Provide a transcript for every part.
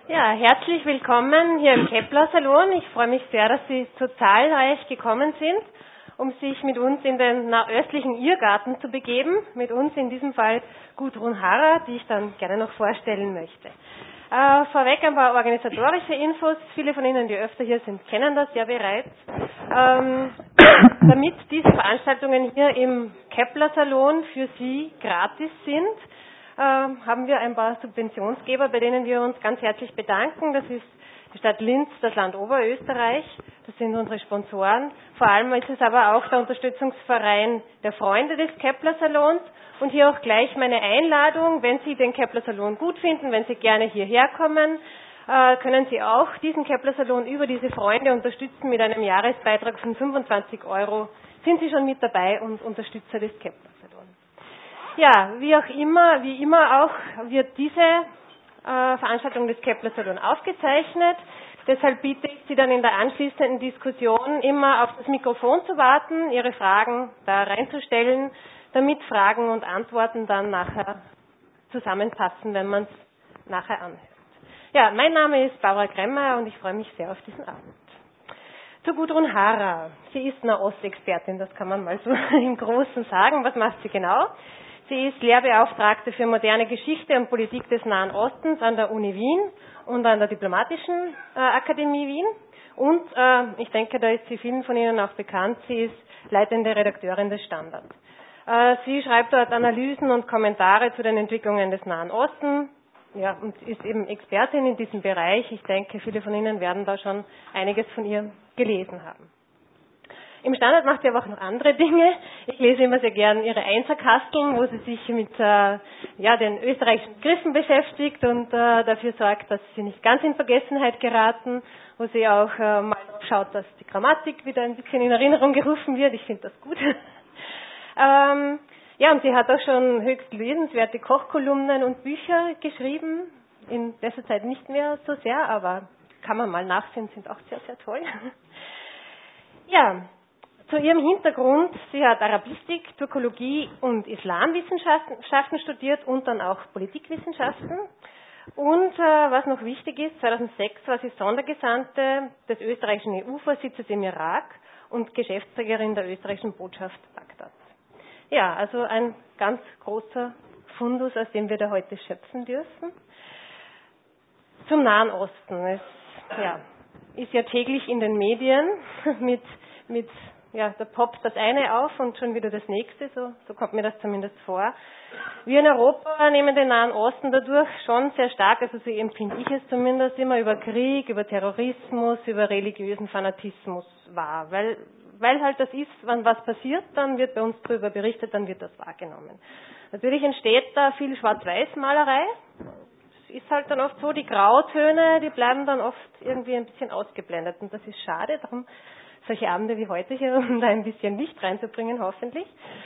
Ja, herzlich willkommen hier im Kepler-Salon. Ich freue mich sehr, dass Sie so zahlreich gekommen sind, um sich mit uns in den nahöstlichen Irrgarten zu begeben. Mit uns in diesem Fall Gudrun Harrer, die ich dann gerne noch vorstellen möchte. Vorweg ein paar organisatorische Infos. Viele von Ihnen, die öfter hier sind, kennen das ja bereits. Damit diese Veranstaltungen hier im Kepler-Salon für Sie gratis sind, haben wir ein paar Subventionsgeber, bei denen wir uns ganz herzlich bedanken. Das ist die Stadt Linz, das Land Oberösterreich, das sind unsere Sponsoren. Vor allem ist es aber auch der Unterstützungsverein der Freunde des Kepler-Salons. Und hier auch gleich meine Einladung, wenn Sie den Kepler-Salon gut finden, wenn Sie gerne hierher kommen, können Sie auch diesen Kepler-Salon über diese Freunde unterstützen mit einem Jahresbeitrag von 25 €. Sind Sie schon mit dabei und Unterstützer des Kepler-Salons? Ja, wie immer auch wird diese Veranstaltung des Kepler-Salon aufgezeichnet. Deshalb bitte ich Sie dann in der anschließenden Diskussion immer auf das Mikrofon zu warten, Ihre Fragen da reinzustellen, damit Fragen und Antworten dann nachher zusammenpassen, wenn man es nachher anhört. Ja, mein Name ist Barbara Kremmer und ich freue mich sehr auf diesen Abend. Zu Gudrun Harrer. Sie ist Nahostexpertin, das kann man mal so im Großen sagen. Was macht sie genau? Sie ist Lehrbeauftragte für moderne Geschichte und Politik des Nahen Ostens an der Uni Wien und an der Diplomatischen Akademie Wien. Und ich denke, da ist sie vielen von Ihnen auch bekannt, sie ist leitende Redakteurin des Standard. Sie schreibt dort Analysen und Kommentare zu den Entwicklungen des Nahen Ostens, ja, und ist eben Expertin in diesem Bereich. Ich denke, viele von Ihnen werden da schon einiges von ihr gelesen haben. Im Standard macht sie aber auch noch andere Dinge. Ich lese immer sehr gern ihre Einserkasteln, wo sie sich mit den österreichischen Begriffen beschäftigt und dafür sorgt, dass sie nicht ganz in Vergessenheit geraten, wo sie auch mal drauf schaut, dass die Grammatik wieder ein bisschen in Erinnerung gerufen wird. Ich finde das gut. Und sie hat auch schon höchst lesenswerte Kochkolumnen und Bücher geschrieben. In letzter Zeit nicht mehr so sehr, aber kann man mal nachsehen, sind auch sehr, sehr toll. Ja, zu ihrem Hintergrund, sie hat Arabistik, Türkologie und Islamwissenschaften studiert und dann auch Politikwissenschaften. Und was noch wichtig ist, 2006 war sie Sondergesandte des österreichischen EU-Vorsitzes im Irak und Geschäftsträgerin der österreichischen Botschaft Bagdad. Ja, also ein ganz großer Fundus, aus dem wir da heute schöpfen dürfen. Zum Nahen Osten. Es ist ja täglich in den Medien da poppt das eine auf und schon wieder das nächste, so kommt mir das zumindest vor. Wir in Europa nehmen den Nahen Osten dadurch schon sehr stark, also so empfinde ich es zumindest, immer über Krieg, über Terrorismus, über religiösen Fanatismus wahr, weil halt das ist, wenn was passiert, dann wird bei uns darüber berichtet, dann wird das wahrgenommen. Natürlich entsteht da viel Schwarz-Weiß-Malerei. Es ist halt dann oft so, die Grautöne, die bleiben dann oft irgendwie ein bisschen ausgeblendet und das ist schade, darum solche Abende wie heute hier, um da ein bisschen Licht reinzubringen, hoffentlich.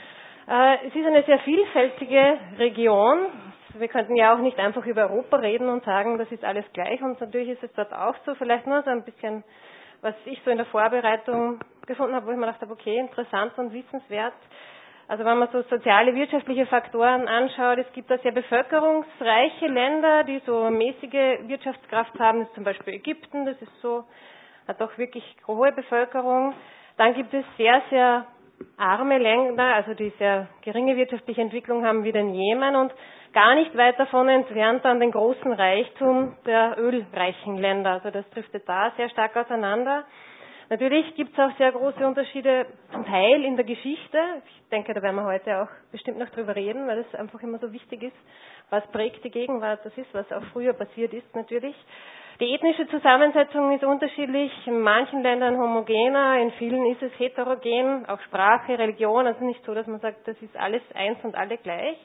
Es ist eine sehr vielfältige Region. Wir könnten ja auch nicht einfach über Europa reden und sagen, das ist alles gleich. Und natürlich ist es dort auch so. Vielleicht nur so ein bisschen, was ich so in der Vorbereitung gefunden habe, wo ich mir gedacht habe, okay, interessant und wissenswert. Also wenn man so soziale, wirtschaftliche Faktoren anschaut, es gibt da sehr bevölkerungsreiche Länder, die so mäßige Wirtschaftskraft haben. Das ist zum Beispiel Ägypten, das ist so, hat auch wirklich hohe Bevölkerung. Dann gibt es sehr, sehr arme Länder, also die sehr geringe wirtschaftliche Entwicklung haben wie den Jemen und gar nicht weit davon entfernt dann den großen Reichtum der ölreichen Länder. Also das driftet da sehr stark auseinander. Natürlich gibt es auch sehr große Unterschiede zum Teil in der Geschichte. Ich denke, da werden wir heute auch bestimmt noch drüber reden, weil es einfach immer so wichtig ist, was prägt die Gegenwart, das ist, was auch früher passiert ist natürlich. Die ethnische Zusammensetzung ist unterschiedlich, in manchen Ländern homogener, in vielen ist es heterogen, auch Sprache, Religion, also nicht so, dass man sagt, das ist alles eins und alle gleich.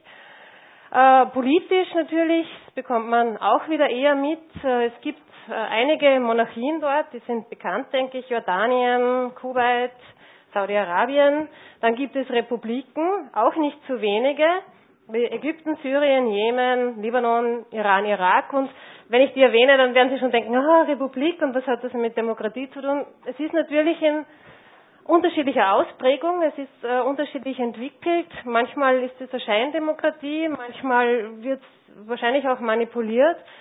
Politisch natürlich bekommt man auch wieder eher mit. Es gibt einige Monarchien dort, die sind bekannt, denke ich, Jordanien, Kuwait, Saudi-Arabien. Dann gibt es Republiken, auch nicht zu wenige, wie Ägypten, Syrien, Jemen, Libanon, Iran, Irak. Und wenn ich die erwähne, dann werden Sie schon denken, Republik, und was hat das mit Demokratie zu tun? Es ist natürlich in unterschiedlicher Ausprägung, es ist unterschiedlich entwickelt. Manchmal ist es eine Scheindemokratie, manchmal wird es wahrscheinlich auch manipuliert.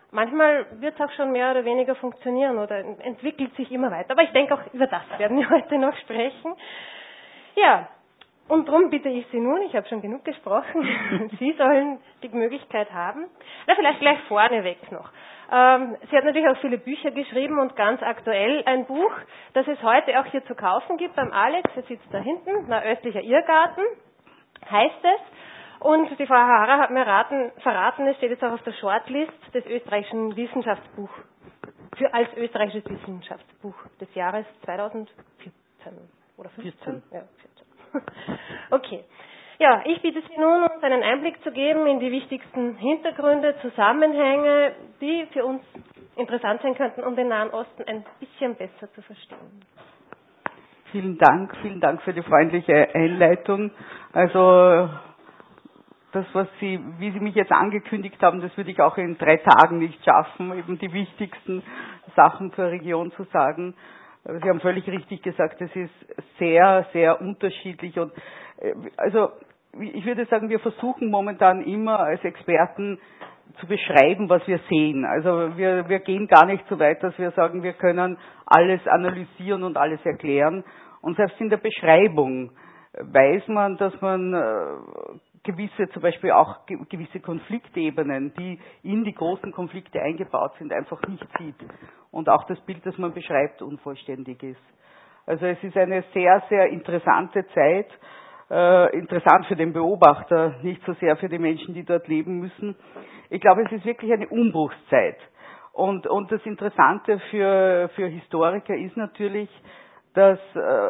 manchmal wird es auch schon mehr oder weniger funktionieren oder entwickelt sich immer weiter. Aber ich denke, auch über das werden wir heute noch sprechen. Ja, und darum bitte ich Sie nun, ich habe schon genug gesprochen, Sie sollen die Möglichkeit haben. Na, vielleicht gleich vorneweg noch. Sie hat natürlich auch viele Bücher geschrieben und ganz aktuell ein Buch, das es heute auch hier zu kaufen gibt beim Alex, er sitzt da hinten, na, Östlicher Irrgarten heißt es. Und die Frau Harrer hat mir verraten, es steht jetzt auch auf der Shortlist des österreichischen Wissenschaftsbuch, als österreichisches Wissenschaftsbuch des Jahres 2014 oder 15? Ja, 14. Okay. Ja, ich bitte Sie nun, uns einen Einblick zu geben in die wichtigsten Hintergründe, Zusammenhänge, die für uns interessant sein könnten, um den Nahen Osten ein bisschen besser zu verstehen. Vielen Dank für die freundliche Einleitung. Also das, wie Sie mich jetzt angekündigt haben, das würde ich auch in 3 Tagen nicht schaffen, eben die wichtigsten Sachen zur Region zu sagen. Sie haben völlig richtig gesagt, es ist sehr, sehr unterschiedlich und also ich würde sagen, wir versuchen momentan immer als Experten zu beschreiben, was wir sehen. Also wir gehen gar nicht so weit, dass wir sagen, wir können alles analysieren und alles erklären. Und selbst in der Beschreibung weiß man, dass man zum Beispiel auch gewisse Konfliktebenen, die in die großen Konflikte eingebaut sind, einfach nicht sieht. Und auch das Bild, das man beschreibt, unvollständig ist. Also es ist eine sehr, sehr interessante Zeit. Interessant für den Beobachter, nicht so sehr für die Menschen, die dort leben müssen. Ich glaube, es ist wirklich eine Umbruchszeit. Und das Interessante für Historiker ist natürlich, dass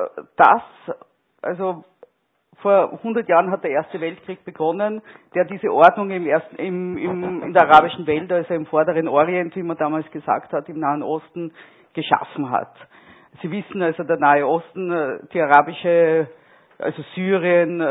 also vor 100 Jahren hat der Erste Weltkrieg begonnen, der diese Ordnung in der arabischen Welt, also im Vorderen Orient, wie man damals gesagt hat, im Nahen Osten, geschaffen hat. Sie wissen also, der Nahe Osten, die arabische, also Syrien,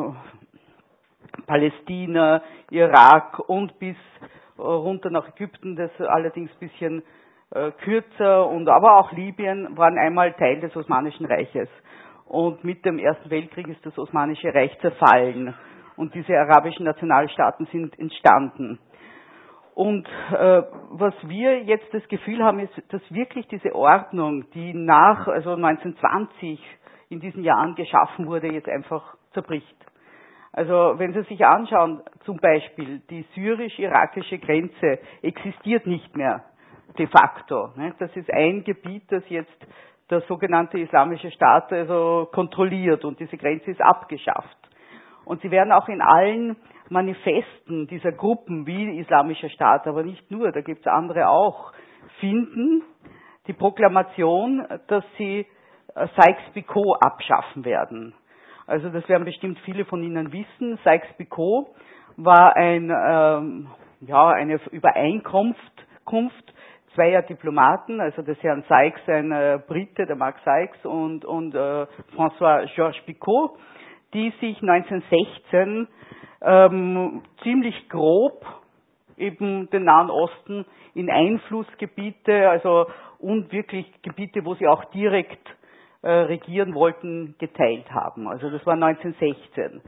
Palästina, Irak und bis runter nach Ägypten, das allerdings ein bisschen kürzer, und aber auch Libyen waren einmal Teil des Osmanischen Reiches. Und mit dem Ersten Weltkrieg ist das Osmanische Reich zerfallen und diese arabischen Nationalstaaten sind entstanden. Und was wir jetzt das Gefühl haben, ist, dass wirklich diese Ordnung, die also 1920 in diesen Jahren geschaffen wurde, jetzt einfach zerbricht. Also wenn Sie sich anschauen, zum Beispiel die syrisch-irakische Grenze existiert nicht mehr de facto. Das ist ein Gebiet, das jetzt der sogenannte Islamische Staat also kontrolliert, und diese Grenze ist abgeschafft. Und Sie werden auch in allen Manifesten dieser Gruppen wie Islamischer Staat, aber nicht nur, da gibt es andere auch, finden die Proklamation, dass sie Sykes-Picot abschaffen werden. Also das werden bestimmt viele von Ihnen wissen. Sykes-Picot war eine Übereinkunft zweier Diplomaten, also des Herrn Sykes, ein Brite, der Mark Sykes, und François Georges Picot, die sich 1916 ziemlich grob eben den Nahen Osten in Einflussgebiete, also und wirklich Gebiete, wo sie auch direkt regieren wollten, geteilt haben. Also das war 1916.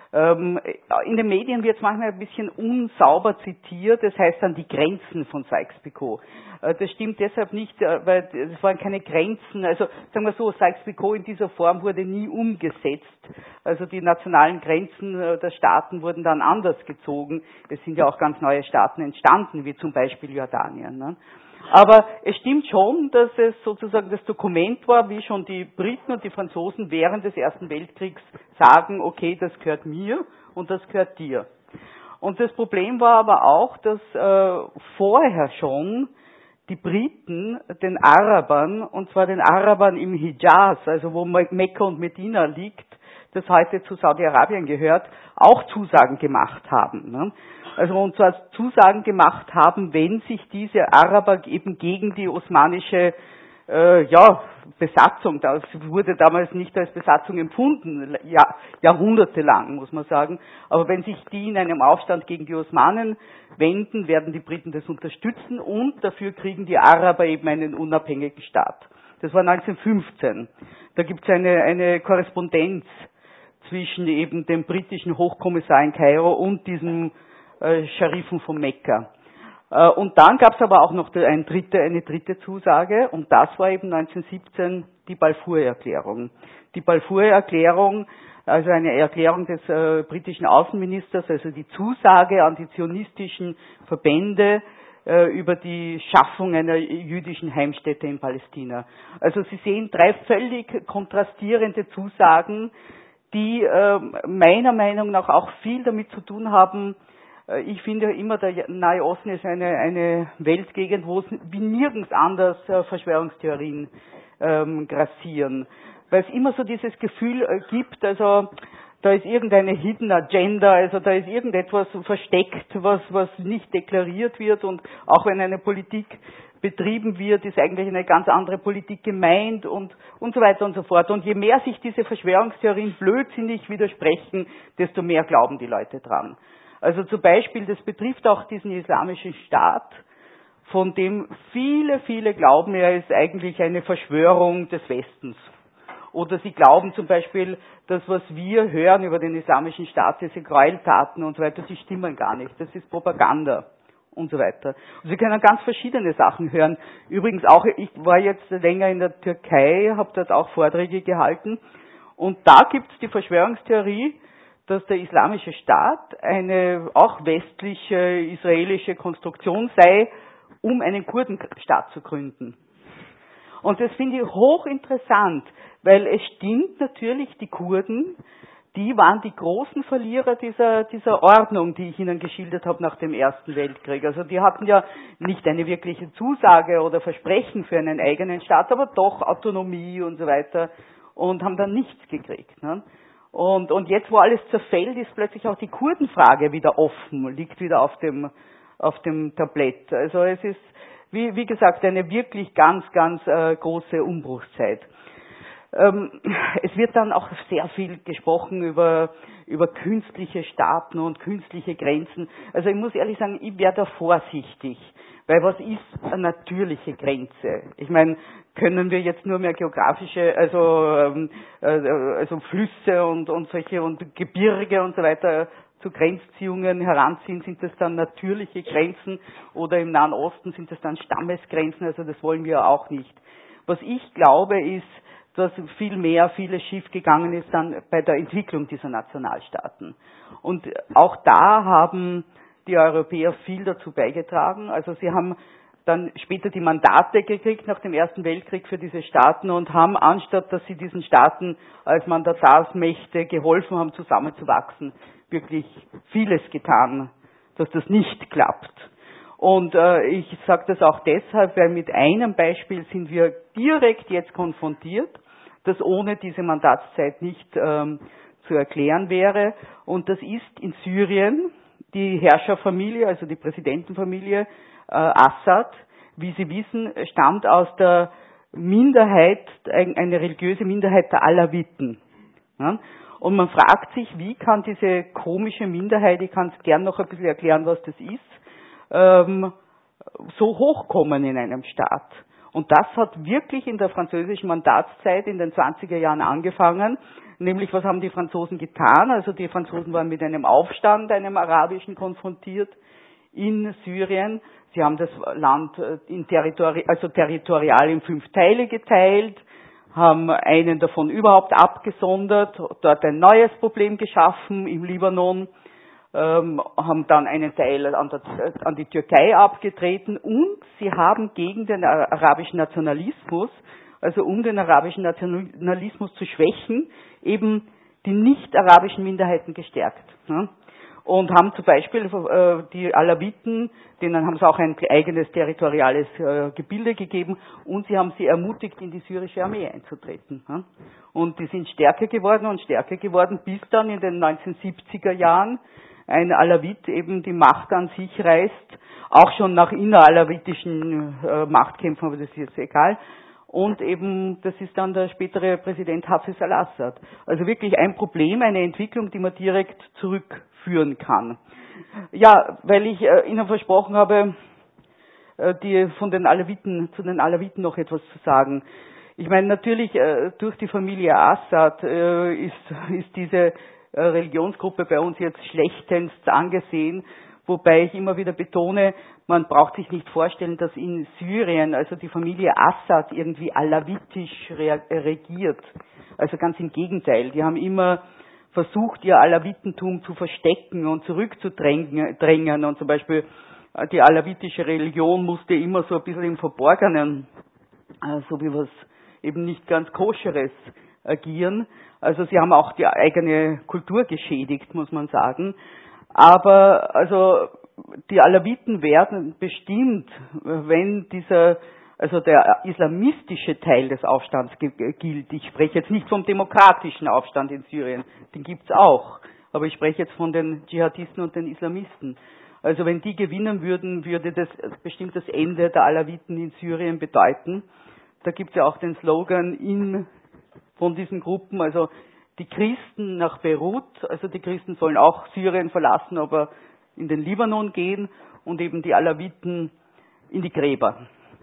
In den Medien wird es manchmal ein bisschen unsauber zitiert, das heißt dann die Grenzen von Sykes-Picot. Das stimmt deshalb nicht, weil es waren keine Grenzen, also sagen wir so, Sykes-Picot in dieser Form wurde nie umgesetzt. Also die nationalen Grenzen der Staaten wurden dann anders gezogen. Es sind ja auch ganz neue Staaten entstanden, wie zum Beispiel Jordanien. Ne? Aber es stimmt schon, dass es sozusagen das Dokument war, wie schon die Briten und die Franzosen während des Ersten Weltkriegs sagen, okay, das gehört mir und das gehört dir. Und das Problem war aber auch, dass vorher schon die Briten den Arabern, und zwar den Arabern im Hijaz, also wo Mekka und Medina liegt, das heute zu Saudi-Arabien gehört, auch Zusagen gemacht haben. Ne? Also und zwar Zusagen gemacht haben, wenn sich diese Araber eben gegen die osmanische Besatzung, das wurde damals nicht als Besatzung empfunden, jahrhundertelang, muss man sagen, aber wenn sich die in einem Aufstand gegen die Osmanen wenden, werden die Briten das unterstützen, und dafür kriegen die Araber eben einen unabhängigen Staat. Das war 1915. Da gibt es eine Korrespondenz zwischen eben dem britischen Hochkommissar in Kairo und diesem Scharifen von Mekka. Und dann gab es aber auch noch eine dritte Zusage, und das war eben 1917 die Balfour-Erklärung. Die Balfour-Erklärung, also eine Erklärung des britischen Außenministers, also die Zusage an die zionistischen Verbände über die Schaffung einer jüdischen Heimstätte in Palästina. Also Sie sehen 3 völlig kontrastierende Zusagen, die meiner Meinung nach auch viel damit zu tun haben. Ich finde immer, der Nahe Osten ist eine Weltgegend, wo es wie nirgends anders Verschwörungstheorien grassieren. Weil es immer so dieses Gefühl gibt, also da ist irgendeine Hidden Agenda, also da ist irgendetwas versteckt, was nicht deklariert wird, und auch wenn eine Politik betrieben wird, ist eigentlich eine ganz andere Politik gemeint und so weiter und so fort. Und je mehr sich diese Verschwörungstheorien blödsinnig widersprechen, desto mehr glauben die Leute dran. Also zum Beispiel, das betrifft auch diesen islamischen Staat, von dem viele glauben, er ist eigentlich eine Verschwörung des Westens. Oder sie glauben zum Beispiel, das, was wir hören über den islamischen Staat, diese Gräueltaten und so weiter, die stimmen gar nicht. Das ist Propaganda und so weiter. Und Sie können ganz verschiedene Sachen hören. Übrigens auch, ich war jetzt länger in der Türkei, habe dort auch Vorträge gehalten, und da gibt es die Verschwörungstheorie, dass der islamische Staat eine auch westliche, israelische Konstruktion sei, um einen Kurdenstaat zu gründen. Und das finde ich hochinteressant, weil es stimmt natürlich, die Kurden, die waren die großen Verlierer dieser Ordnung, die ich Ihnen geschildert habe nach dem Ersten Weltkrieg. Also die hatten ja nicht eine wirkliche Zusage oder Versprechen für einen eigenen Staat, aber doch Autonomie und so weiter, und haben dann nichts gekriegt. Ne? Und jetzt, wo alles zerfällt, ist plötzlich auch die Kurdenfrage wieder offen, liegt wieder auf dem Tablett. Also es ist, wie gesagt, eine wirklich ganz große Umbruchszeit. Es wird dann auch sehr viel gesprochen über künstliche Staaten und künstliche Grenzen. Also ich muss ehrlich sagen, ich wäre da vorsichtig, weil was ist eine natürliche Grenze? Ich meine, können wir jetzt nur mehr geografische, also Flüsse und solche und Gebirge und so weiter zu Grenzziehungen heranziehen, sind das dann natürliche Grenzen, oder im Nahen Osten sind das dann Stammesgrenzen? Also das wollen wir auch nicht. Was ich glaube ist, dass vieles schief gegangen ist dann bei der Entwicklung dieser Nationalstaaten. Und auch da haben die Europäer viel dazu beigetragen. Also sie haben dann später die Mandate gekriegt nach dem Ersten Weltkrieg für diese Staaten und haben, anstatt dass sie diesen Staaten als Mandatarsmächte geholfen haben, zusammenzuwachsen, wirklich vieles getan, dass das nicht klappt. Und ich sage das auch deshalb, weil mit einem Beispiel sind wir direkt jetzt konfrontiert, das ohne diese Mandatszeit nicht zu erklären wäre. Und das ist in Syrien die Herrscherfamilie, also die Präsidentenfamilie Assad, wie Sie wissen, stammt aus der Minderheit, eine religiöse Minderheit der Alawiten. Ja? Und man fragt sich, wie kann diese komische Minderheit, ich kann es gern noch ein bisschen erklären, was das ist, so hochkommen in einem Staat. Und das hat wirklich in der französischen Mandatszeit in den 20er Jahren angefangen. Nämlich, was haben die Franzosen getan? Also die Franzosen waren mit einem Aufstand, einem arabischen, konfrontiert in Syrien. Sie haben das Land territorial in 5 Teile geteilt, haben einen davon überhaupt abgesondert, dort ein neues Problem geschaffen im Libanon, haben dann einen Teil an die Türkei abgetreten, und sie haben gegen den arabischen Nationalismus, also um den arabischen Nationalismus zu schwächen, eben die nicht-arabischen Minderheiten gestärkt. Ne? Und haben zum Beispiel die Alawiten, denen haben sie auch ein eigenes territoriales Gebilde gegeben, und sie haben sie ermutigt, in die syrische Armee einzutreten. Ne? Und die sind stärker geworden, bis dann in den 1970er Jahren ein Alawit eben die Macht an sich reißt, auch schon nach inneralawitischen Machtkämpfen, aber das ist jetzt egal. Und eben, das ist dann der spätere Präsident Hafez al-Assad. Also wirklich ein Problem, eine Entwicklung, die man direkt zurückführen kann. Ja, weil ich Ihnen versprochen habe, zu den Alawiten noch etwas zu sagen. Ich meine, natürlich, durch die Familie Assad ist diese Religionsgruppe bei uns jetzt schlechtens angesehen, wobei ich immer wieder betone, man braucht sich nicht vorstellen, dass in Syrien, also die Familie Assad irgendwie alawitisch regiert. Also ganz im Gegenteil. Die haben immer versucht, ihr Alawitentum zu verstecken und zurückzudrängen. Und zum Beispiel die alawitische Religion musste immer so ein bisschen im Verborgenen, so wie was eben nicht ganz koscheres, agieren. Also sie haben auch die eigene Kultur geschädigt, muss man sagen. Aber also die Alawiten werden bestimmt, wenn also der islamistische Teil des Aufstands gilt. Ich spreche jetzt nicht vom demokratischen Aufstand in Syrien, den gibt's auch. Aber ich spreche jetzt von den Dschihadisten und den Islamisten. Also wenn die gewinnen würden, würde das bestimmt das Ende der Alawiten in Syrien bedeuten. Da gibt's ja auch den Slogan von diesen Gruppen, also die Christen nach Beirut, also die Christen sollen auch Syrien verlassen, aber in den Libanon gehen und eben die Alawiten in die Gräber.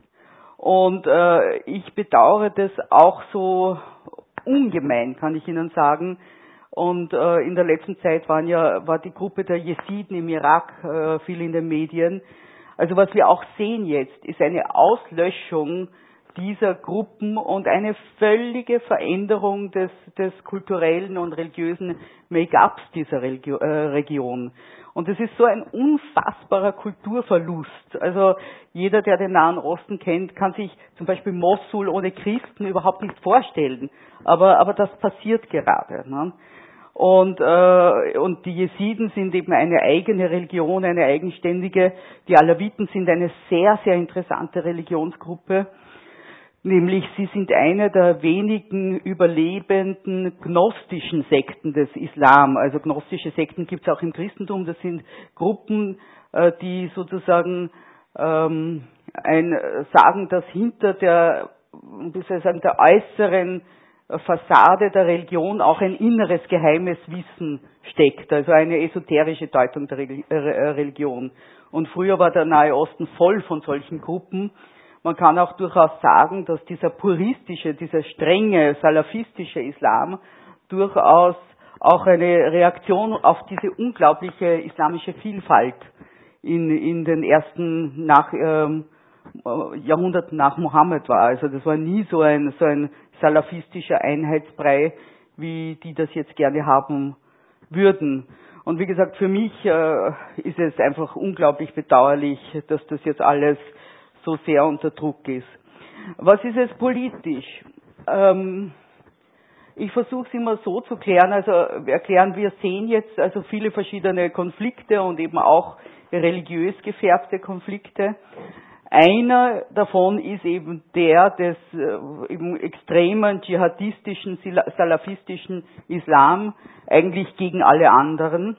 Und ich bedauere das auch so ungemein, kann ich Ihnen sagen. Und in der letzten Zeit war die Gruppe der Jesiden im Irak viel in den Medien. Also was wir auch sehen jetzt, ist eine Auslöschung dieser Gruppen und eine völlige Veränderung des kulturellen und religiösen Make-ups dieser Region. Und es ist so ein unfassbarer Kulturverlust. Also jeder, der den Nahen Osten kennt, kann sich zum Beispiel Mossul ohne Christen überhaupt nicht vorstellen. Aber das passiert gerade. Ne? Und die Jesiden sind eben eine eigene Religion, eine eigenständige. Die Alawiten sind eine sehr, sehr interessante Religionsgruppe. Nämlich sie sind eine der wenigen überlebenden gnostischen Sekten des Islam. Also gnostische Sekten gibt es auch im Christentum. Das sind Gruppen, die sozusagen sagen, dass hinter der äußeren Fassade der Religion auch ein inneres geheimes Wissen steckt. Also eine esoterische Deutung der Religion. Und früher war der Nahe Osten voll von solchen Gruppen. Man kann auch durchaus sagen, dass dieser puristische, dieser strenge, salafistische Islam durchaus auch eine Reaktion auf diese unglaubliche islamische Vielfalt in den ersten Jahrhunderten nach Mohammed war. Also das war nie so ein salafistischer Einheitsbrei, wie die das jetzt gerne haben würden. Und wie gesagt, für mich ist es einfach unglaublich bedauerlich, dass das jetzt alles so sehr unter Druck ist. Was ist es politisch? Ich versuche es immer so zu klären, wir sehen jetzt also viele verschiedene Konflikte und eben auch religiös gefärbte Konflikte. Einer davon ist eben der des eben extremen dschihadistischen, salafistischen Islam, eigentlich gegen alle anderen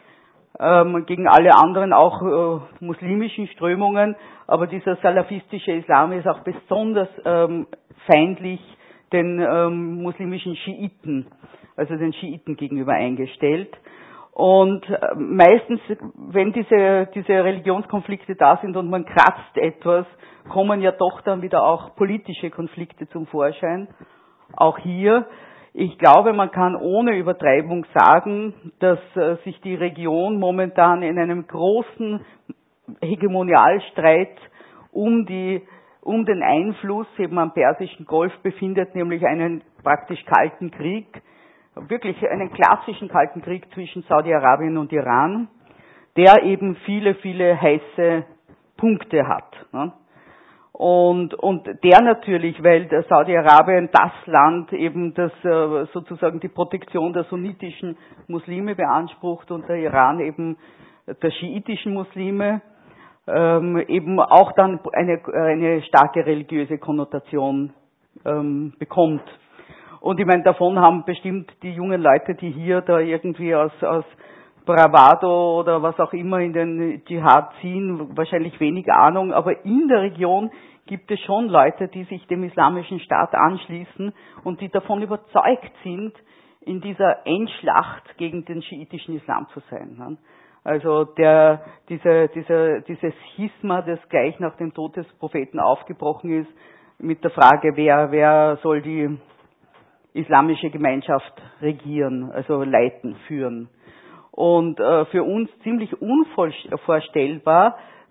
auch muslimischen Strömungen, aber dieser salafistische Islam ist auch besonders feindlich den muslimischen Schiiten, also den Schiiten gegenüber eingestellt. Und meistens, wenn diese Religionskonflikte da sind und man kratzt etwas, kommen ja doch dann wieder auch politische Konflikte zum Vorschein. Auch hier. Ich glaube, man kann ohne Übertreibung sagen, dass sich die Region momentan in einem großen Hegemonialstreit um den Einfluss eben am Persischen Golf befindet, nämlich einen praktisch kalten Krieg, wirklich einen klassischen kalten Krieg zwischen Saudi-Arabien und Iran, der eben viele, viele heiße Punkte hat. Ne? Und der natürlich, weil der Saudi-Arabien das Land eben das sozusagen die Protektion der sunnitischen Muslime beansprucht und der Iran eben der schiitischen Muslime, eben auch dann eine starke religiöse Konnotation bekommt. Und ich meine, davon haben bestimmt die jungen Leute, die hier da irgendwie aus Bravado oder was auch immer in den Dschihad ziehen, wahrscheinlich wenig Ahnung, aber in der Region gibt es schon Leute, die sich dem Islamischen Staat anschließen und die davon überzeugt sind, in dieser Endschlacht gegen den schiitischen Islam zu sein. Also dieses Schisma, das gleich nach dem Tod des Propheten aufgebrochen ist, mit der Frage, wer soll die islamische Gemeinschaft regieren, also leiten, führen. Und für uns ziemlich unvorstellbar,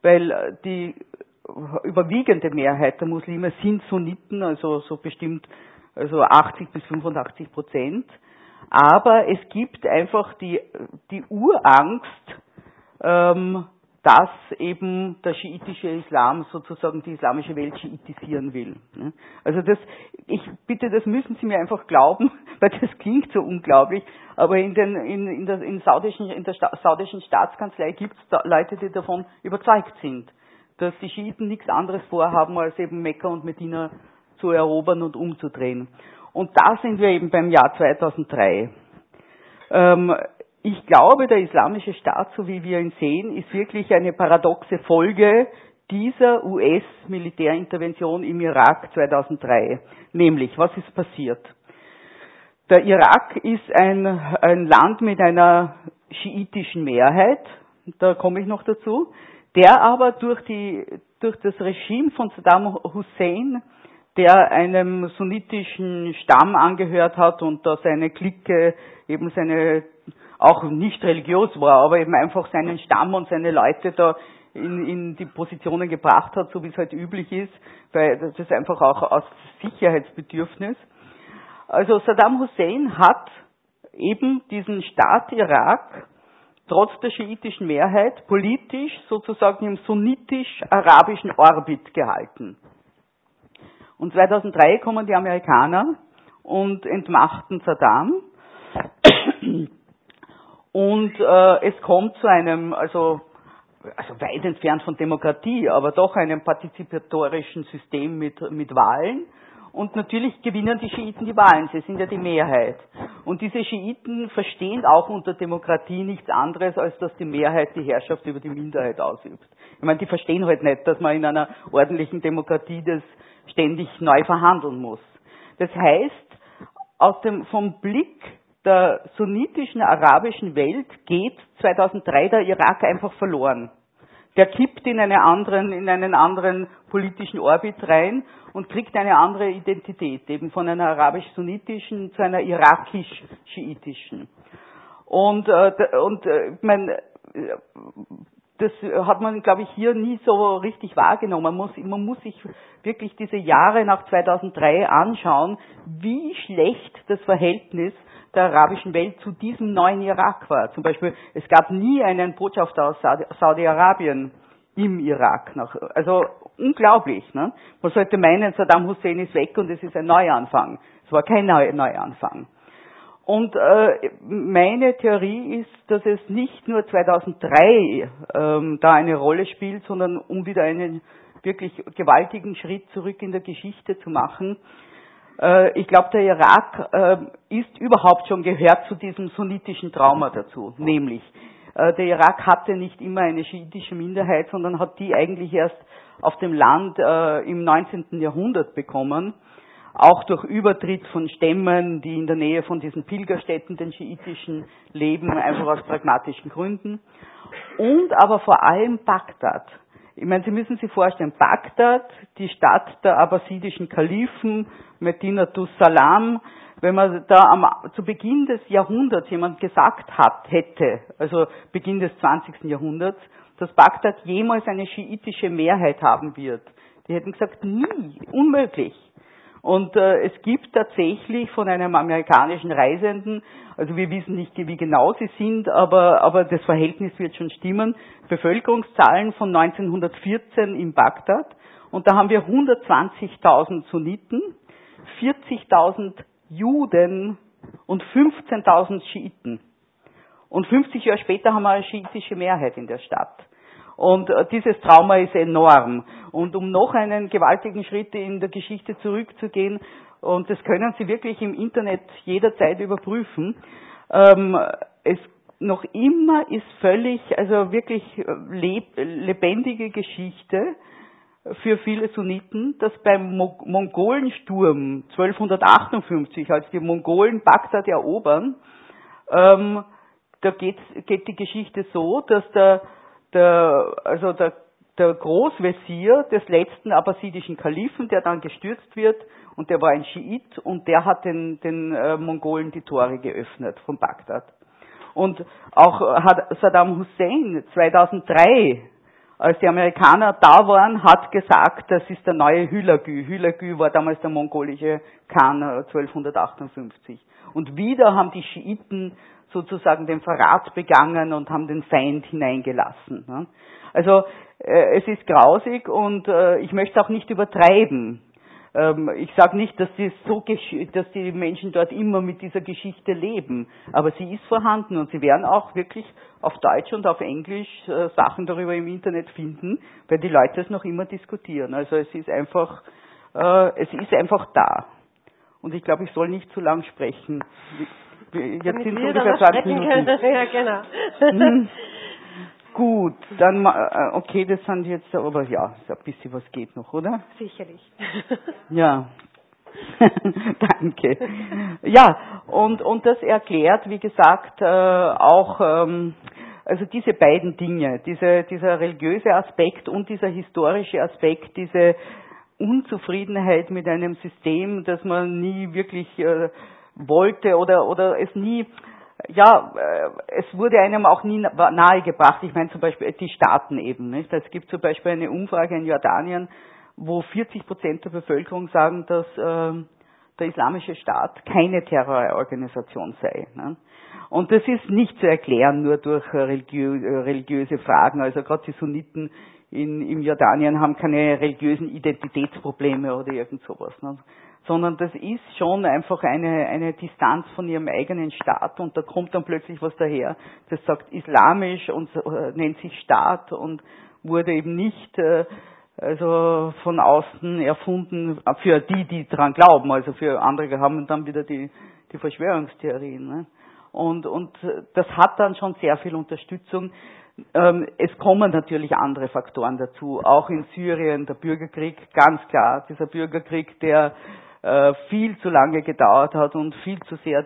weil die überwiegende Mehrheit der Muslime sind Sunniten, also so bestimmt 80 bis 85%. Aber es gibt einfach die Urangst, dass eben der schiitische Islam sozusagen die islamische Welt schiitisieren will. Also das müssen Sie mir einfach glauben, weil das klingt so unglaublich, aber in der saudischen Staatskanzlei gibt es Leute, die davon überzeugt sind, dass die Schiiten nichts anderes vorhaben, als eben Mekka und Medina zu erobern und umzudrehen. Und da sind wir eben beim Jahr 2003. Ich glaube, der Islamische Staat, so wie wir ihn sehen, ist wirklich eine paradoxe Folge dieser US-Militärintervention im Irak 2003. Nämlich, was ist passiert? Der Irak ist ein Land mit einer schiitischen Mehrheit, da komme ich noch dazu, der aber durch das Regime von Saddam Hussein, der einem sunnitischen Stamm angehört hat und da seine Clique eben auch nicht religiös war, aber eben einfach seinen Stamm und seine Leute da in die Positionen gebracht hat, so wie es halt üblich ist, weil das ist einfach auch aus Sicherheitsbedürfnis. Also Saddam Hussein hat eben diesen Staat Irak trotz der schiitischen Mehrheit politisch sozusagen im sunnitisch-arabischen Orbit gehalten. Und 2003 kommen die Amerikaner und entmachten Saddam. Und es kommt zu einem, also weit entfernt von Demokratie, aber doch einem partizipatorischen System mit Wahlen. Und natürlich gewinnen die Schiiten die Wahlen, sie sind ja die Mehrheit. Und diese Schiiten verstehen auch unter Demokratie nichts anderes, als dass die Mehrheit die Herrschaft über die Minderheit ausübt. Ich meine, die verstehen halt nicht, dass man in einer ordentlichen Demokratie das ständig neu verhandeln muss. Das heißt, vom Blick der sunnitischen arabischen Welt geht 2003 der Irak einfach verloren. Der kippt in einen anderen politischen Orbit rein und kriegt eine andere Identität, eben von einer arabisch-sunnitischen zu einer irakisch-schiitischen. Und ich meine, das hat man, glaube ich, hier nie so richtig wahrgenommen. Man muss sich wirklich diese Jahre nach 2003 anschauen, wie schlecht das Verhältnis der arabischen Welt zu diesem neuen Irak war. Zum Beispiel, es gab nie einen Botschafter aus Saudi-Arabien im Irak. Also unglaublich. Ne? Man sollte meinen, Saddam Hussein ist weg und es ist ein Neuanfang. Es war kein Neuanfang. Und meine Theorie ist, dass es nicht nur 2003 da eine Rolle spielt, sondern um wieder einen wirklich gewaltigen Schritt zurück in der Geschichte zu machen. Ich glaube, der Irak gehört zu diesem sunnitischen Trauma dazu. Nämlich, der Irak hatte nicht immer eine schiitische Minderheit, sondern hat die eigentlich erst auf dem Land im 19. Jahrhundert bekommen. Auch durch Übertritt von Stämmen, die in der Nähe von diesen Pilgerstätten, den schiitischen, leben, einfach aus pragmatischen Gründen. Und aber vor allem Bagdad. Ich meine, Sie müssen sich vorstellen, Bagdad, die Stadt der abbasidischen Kalifen, Medinatus Salam, wenn man da zu Beginn des Jahrhunderts jemand gesagt hätte, also Beginn des 20. Jahrhunderts, dass Bagdad jemals eine schiitische Mehrheit haben wird, die hätten gesagt, nie, unmöglich. Und es gibt tatsächlich von einem amerikanischen Reisenden, also wir wissen nicht, wie genau sie sind, aber das Verhältnis wird schon stimmen, Bevölkerungszahlen von 1914 in Bagdad. Und da haben wir 120.000 Sunniten, 40.000 Juden und 15.000 Schiiten. Und 50 Jahre später haben wir eine schiitische Mehrheit in der Stadt. Und dieses Trauma ist enorm. Und um noch einen gewaltigen Schritt in der Geschichte zurückzugehen, und das können Sie wirklich im Internet jederzeit überprüfen, es noch immer ist völlig, also wirklich lebendige Geschichte für viele Sunniten, dass beim Mongolensturm 1258, als die Mongolen Bagdad erobern, da geht die Geschichte so, dass der Großwesir des letzten abbasidischen Kalifen, der dann gestürzt wird, und der war ein Schiit, und der hat den Mongolen die Tore geöffnet von Bagdad. Und auch hat Saddam Hussein 2003, als die Amerikaner da waren, hat gesagt, das ist der neue Hülagü. Hülagü war damals der mongolische Khan 1258. Und wieder haben die Schiiten sozusagen den Verrat begangen und haben den Feind hineingelassen. Also es ist grausig und ich möchte auch nicht übertreiben. Ich sage nicht, dass die Menschen dort immer mit dieser Geschichte leben, aber sie ist vorhanden und sie werden auch wirklich auf Deutsch und auf Englisch Sachen darüber im Internet finden, weil die Leute es noch immer diskutieren. Also es ist einfach da. Und ich glaube, ich soll nicht zu lang sprechen. Jetzt sind es ungefähr 20 Minuten. Ja, genau. Gut, dann, okay, das sind jetzt, aber ja, ein bisschen was geht noch, oder? Sicherlich. Ja. Danke. Ja, und das erklärt, wie gesagt, auch, also diese beiden Dinge, dieser religiöse Aspekt und dieser historische Aspekt, diese Unzufriedenheit mit einem System, das man nie wirklich wollte oder es nie, ja, es wurde einem auch nie nahegebracht. Ich meine zum Beispiel die Staaten eben. Nicht? Es gibt zum Beispiel eine Umfrage in Jordanien, wo 40% der Bevölkerung sagen, dass der Islamische Staat keine Terrororganisation sei. Ne? Und das ist nicht zu erklären nur durch religiöse Fragen. Also gerade die Sunniten im Jordanien haben keine religiösen Identitätsprobleme oder irgend sowas. Ne? Sondern das ist schon einfach eine Distanz von ihrem eigenen Staat und da kommt dann plötzlich was daher, das sagt islamisch und nennt sich Staat und wurde eben nicht also von außen erfunden für die dran glauben, also für andere haben dann wieder die Verschwörungstheorien. Ne? Und das hat dann schon sehr viel Unterstützung. Es kommen natürlich andere Faktoren dazu, auch in Syrien der Bürgerkrieg, ganz klar, dieser Bürgerkrieg, der viel zu lange gedauert hat und viel zu sehr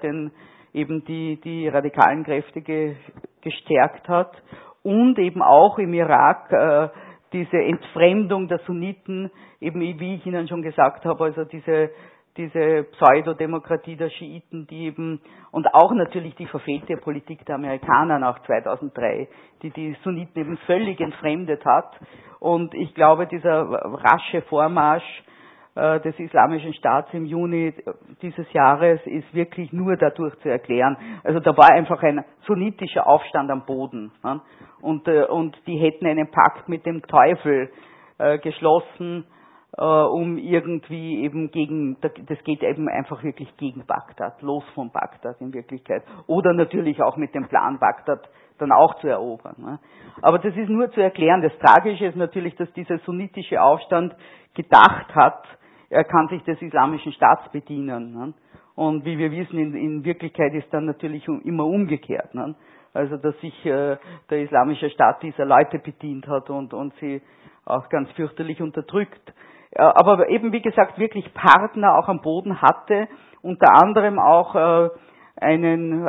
die radikalen Kräfte gestärkt hat und eben auch im Irak diese Entfremdung der Sunniten, eben wie ich Ihnen schon gesagt habe, also diese Pseudodemokratie der Schiiten, die eben, und auch natürlich die verfehlte Politik der Amerikaner nach 2003, die Sunniten eben völlig entfremdet hat. Und ich glaube, dieser rasche Vormarsch des Islamischen Staats im Juni dieses Jahres ist wirklich nur dadurch zu erklären. Also da war einfach ein sunnitischer Aufstand am Boden. Ne? Und die hätten einen Pakt mit dem Teufel geschlossen, um irgendwie eben das geht eben einfach wirklich gegen Bagdad, los von Bagdad in Wirklichkeit. Oder natürlich auch mit dem Plan, Bagdad dann auch zu erobern. Ne? Aber das ist nur zu erklären. Das Tragische ist natürlich, dass dieser sunnitische Aufstand gedacht hat, er kann sich des Islamischen Staats bedienen. Ne? Und wie wir wissen, in Wirklichkeit ist dann natürlich immer umgekehrt. Ne? Also, dass sich der Islamische Staat dieser Leute bedient hat und sie auch ganz fürchterlich unterdrückt. Aber eben, wie gesagt, wirklich Partner auch am Boden hatte, unter anderem auch einen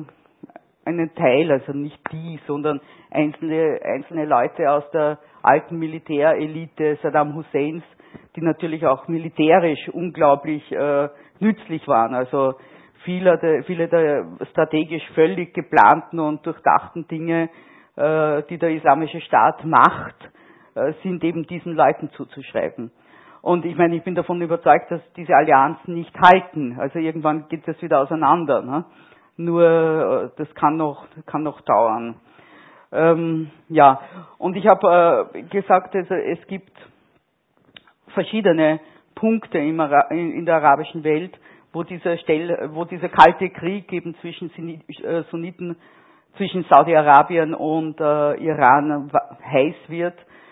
Teil, also nicht die, sondern einzelne Leute aus der alten Militärelite Saddam Husseins, die natürlich auch militärisch unglaublich nützlich waren. Also viele der strategisch völlig geplanten und durchdachten Dinge, die der Islamische Staat macht, sind eben diesen Leuten zuzuschreiben. Und ich meine, ich bin davon überzeugt, dass diese Allianzen nicht halten. Also irgendwann geht das wieder auseinander. Ne? Nur das kann noch dauern. Ja, und ich habe gesagt, also es gibt verschiedene Punkte in der arabischen Welt, wo dieser kalte Krieg eben zwischen Sunniten, zwischen Saudi-Arabien und Iran heiß wird.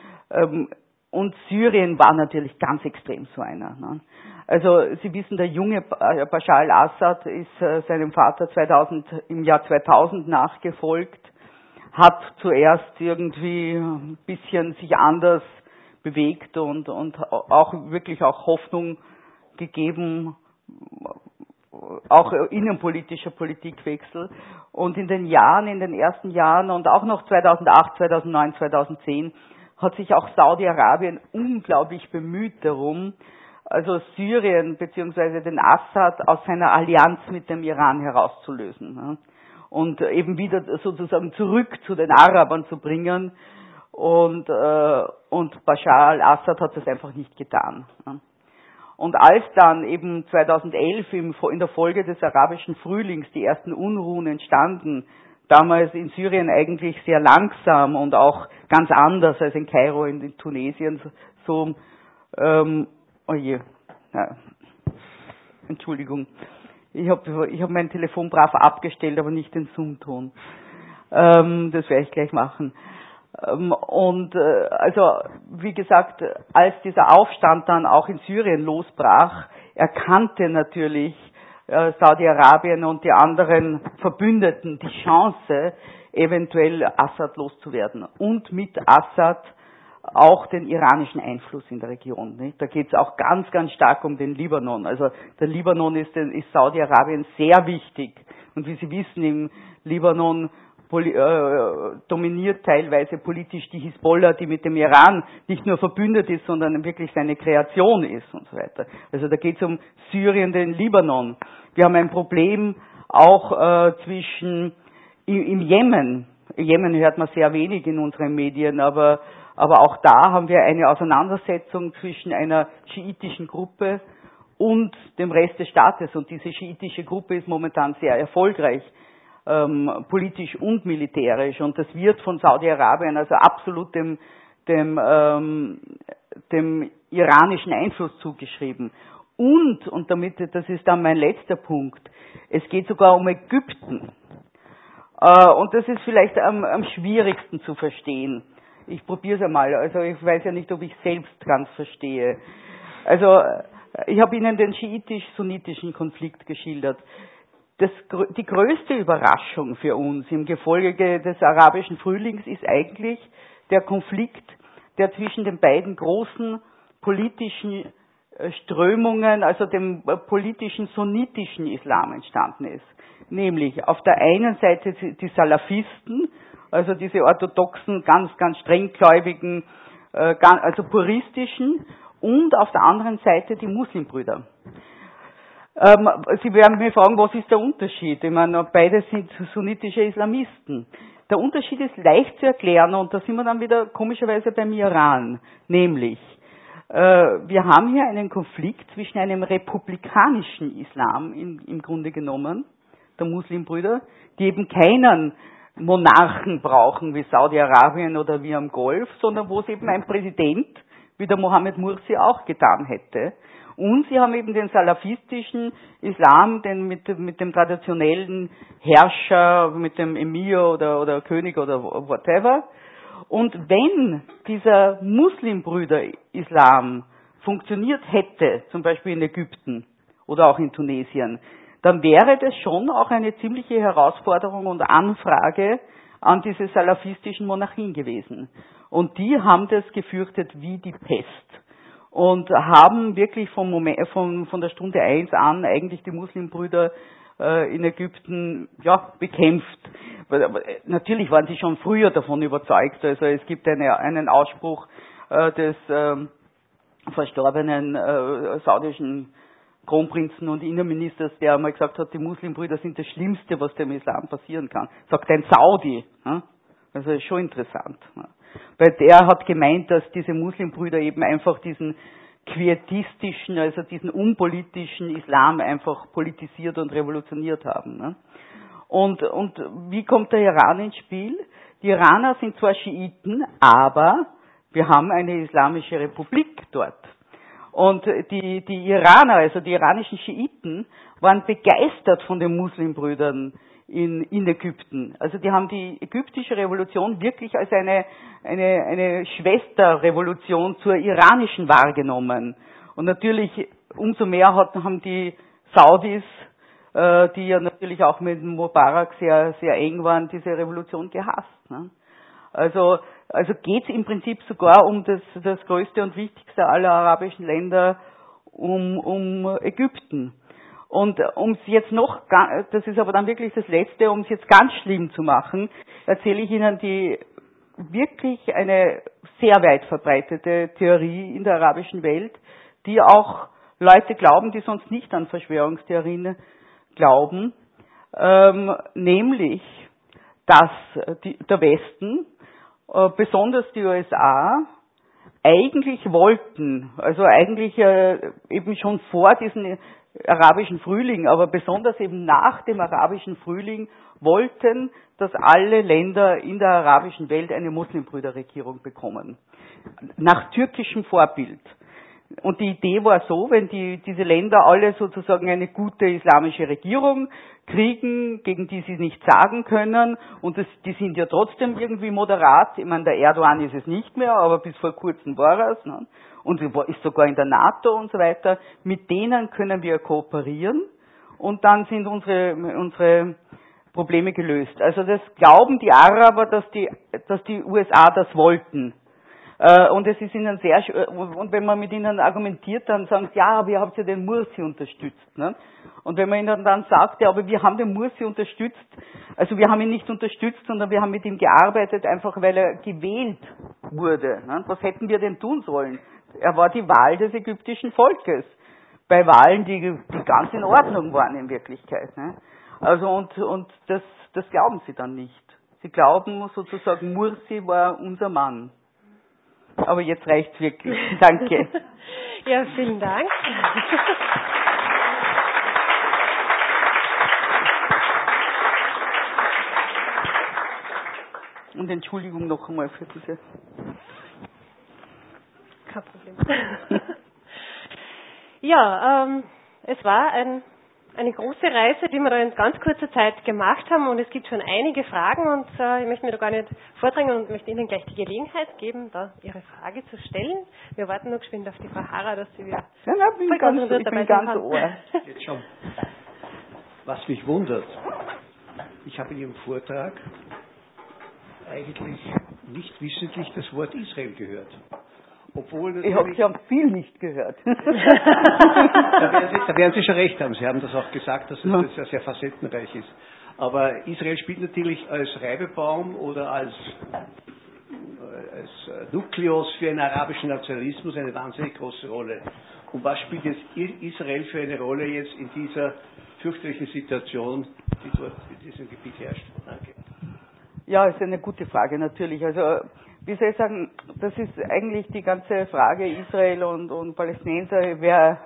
Und Syrien war natürlich ganz extrem so einer. Ne? Also Sie wissen, der junge Bashar al-Assad ist seinem Vater im Jahr 2000 nachgefolgt, hat zuerst irgendwie ein bisschen sich anders bewegt und auch wirklich auch Hoffnung gegeben, auch innenpolitischer Politikwechsel. Und in den ersten Jahren und auch noch 2008, 2009, 2010 hat sich auch Saudi-Arabien unglaublich bemüht darum, also Syrien bzw. den Assad aus seiner Allianz mit dem Iran herauszulösen. Und eben wieder sozusagen zurück zu den Arabern zu bringen. und Bashar al-Assad hat das einfach nicht getan. Und als dann eben 2011 in der Folge des arabischen Frühlings die ersten Unruhen entstanden, damals in Syrien eigentlich sehr langsam und auch ganz anders als in Kairo, in Tunesien, Entschuldigung, ich hab mein Telefon brav abgestellt, aber nicht den Zoom-Ton. Das werde ich gleich machen. Also, wie gesagt, als dieser Aufstand dann auch in Syrien losbrach, erkannte natürlich Saudi-Arabien und die anderen Verbündeten die Chance, eventuell Assad loszuwerden und mit Assad auch den iranischen Einfluss in der Region. Nicht? Da geht es auch ganz, ganz stark um den Libanon. Also der Libanon ist Saudi-Arabien sehr wichtig. Und wie Sie wissen, im Libanon dominiert teilweise politisch die Hisbollah, die mit dem Iran nicht nur verbündet ist, sondern wirklich seine Kreation ist und so weiter. Also da geht es um Syrien, den Libanon. Wir haben ein Problem auch im Jemen. Jemen hört man sehr wenig in unseren Medien, aber auch da haben wir eine Auseinandersetzung zwischen einer schiitischen Gruppe und dem Rest des Staates. Und diese schiitische Gruppe ist momentan sehr erfolgreich, politisch und militärisch. Und das wird von Saudi-Arabien also absolut dem iranischen Einfluss zugeschrieben. Und damit, das ist dann mein letzter Punkt, es geht sogar um Ägypten. Und das ist vielleicht am schwierigsten zu verstehen. Ich probiere es einmal. Also ich weiß ja nicht, ob ich selbst ganz verstehe. Also ich habe Ihnen den schiitisch-sunnitischen Konflikt geschildert. Die größte Überraschung für uns im Gefolge des arabischen Frühlings ist eigentlich der Konflikt, der zwischen den beiden großen politischen Strömungen, also dem politischen sunnitischen Islam entstanden ist. Nämlich auf der einen Seite die Salafisten, also diese orthodoxen, ganz, ganz strenggläubigen, also puristischen, und auf der anderen Seite die Muslimbrüder. Sie werden mich fragen, was ist der Unterschied? Ich meine, beide sind sunnitische Islamisten. Der Unterschied ist leicht zu erklären und da sind wir dann wieder komischerweise beim Iran. Nämlich, wir haben hier einen Konflikt zwischen einem republikanischen Islam im Grunde genommen, der Muslimbrüder, die eben keinen Monarchen brauchen wie Saudi-Arabien oder wie am Golf, sondern wo es eben ein Präsident, wie der Mohammed Mursi auch getan hätte. Und sie haben eben den salafistischen Islam, den mit dem traditionellen Herrscher, mit dem Emir oder König oder whatever. Und wenn dieser Muslimbrüder-Islam funktioniert hätte, zum Beispiel in Ägypten oder auch in Tunesien, dann wäre das schon auch eine ziemliche Herausforderung und Anfrage an diese salafistischen Monarchien gewesen. Und die haben das gefürchtet wie die Pest. Und haben wirklich von der Stunde 1 an eigentlich die Muslimbrüder in Ägypten bekämpft. Natürlich waren sie schon früher davon überzeugt. Also es gibt einen Ausspruch des verstorbenen saudischen Kronprinzen und Innenministers, der einmal gesagt hat, die Muslimbrüder sind das Schlimmste, was dem Islam passieren kann. Sagt ein Saudi. Also ist schon interessant. Weil der hat gemeint, dass diese Muslimbrüder eben einfach diesen quietistischen, also diesen unpolitischen Islam einfach politisiert und revolutioniert haben. Und wie kommt der Iran ins Spiel? Die Iraner sind zwar Schiiten, aber wir haben eine islamische Republik dort. Und die Iraner, also die iranischen Schiiten, waren begeistert von den Muslimbrüdern in Ägypten. Also die haben die ägyptische Revolution wirklich als eine Schwesterrevolution zur iranischen wahrgenommen. Und natürlich umso mehr haben die Saudis, die ja natürlich auch mit Mubarak sehr, sehr eng waren, diese Revolution gehasst. Ne? Also geht es im Prinzip sogar um das größte und wichtigste aller arabischen Länder, um Ägypten. Und um es jetzt noch, das ist aber dann wirklich das Letzte, um es jetzt ganz schlimm zu machen, erzähle ich Ihnen die wirklich eine sehr weit verbreitete Theorie in der arabischen Welt, die auch Leute glauben, die sonst nicht an Verschwörungstheorien glauben, nämlich, dass der Westen besonders die USA, eigentlich wollten, also eigentlich eben schon vor diesem arabischen Frühling, aber besonders eben nach dem arabischen Frühling, wollten, dass alle Länder in der arabischen Welt eine Muslimbrüderregierung bekommen. Nach türkischem Vorbild. Und die Idee war so, wenn diese Länder alle sozusagen eine gute islamische Regierung kriegen, gegen die sie nichts sagen können, und die sind ja trotzdem irgendwie moderat, ich meine, der Erdogan ist es nicht mehr, aber bis vor kurzem war er es, ne? Und ist sogar in der NATO und so weiter, mit denen können wir kooperieren und dann sind unsere Probleme gelöst. Also das glauben die Araber, dass die USA das wollten. Und es ist ihnen sehr und wenn man mit ihnen argumentiert, dann sagen sie, ja, aber ihr habt ja den Mursi unterstützt. Ne? Und wenn man ihnen dann sagt, ja, aber wir haben den Mursi unterstützt, also wir haben ihn nicht unterstützt, sondern wir haben mit ihm gearbeitet, einfach weil er gewählt wurde. Ne? Was hätten wir denn tun sollen? Er war die Wahl des ägyptischen Volkes. Bei Wahlen, die ganz in Ordnung waren in Wirklichkeit. Ne? Also und das glauben sie dann nicht. Sie glauben sozusagen, Mursi war unser Mann. Aber jetzt reicht's wirklich. Danke. Ja, vielen Dank. Und Entschuldigung noch einmal für diese. Kein Problem. Ja, es war eine große Reise, die wir da in ganz kurzer Zeit gemacht haben, und es gibt schon einige Fragen, und ich möchte mir da gar nicht vordrängen und möchte Ihnen gleich die Gelegenheit geben, da Ihre Frage zu stellen. Wir warten noch geschwind auf die Frau Harrer, dass sie wieder ich bin ganz Ohr. Jetzt schon. Was mich wundert, ich habe in Ihrem Vortrag eigentlich nicht wissentlich das Wort Israel gehört. Obwohl Sie haben viel nicht gehört. Da werden Sie schon recht haben. Sie haben das auch gesagt, dass es sehr facettenreich ist. Aber Israel spielt natürlich als Reibebaum oder als Nukleus für einen arabischen Nationalismus eine wahnsinnig große Rolle. Und was spielt jetzt Israel für eine Rolle jetzt in dieser fürchterlichen Situation, die dort in diesem Gebiet herrscht? Danke. Ja, ist eine gute Frage natürlich. Also wie soll ich sagen, das ist eigentlich die ganze Frage Israel und Palästinenser wäre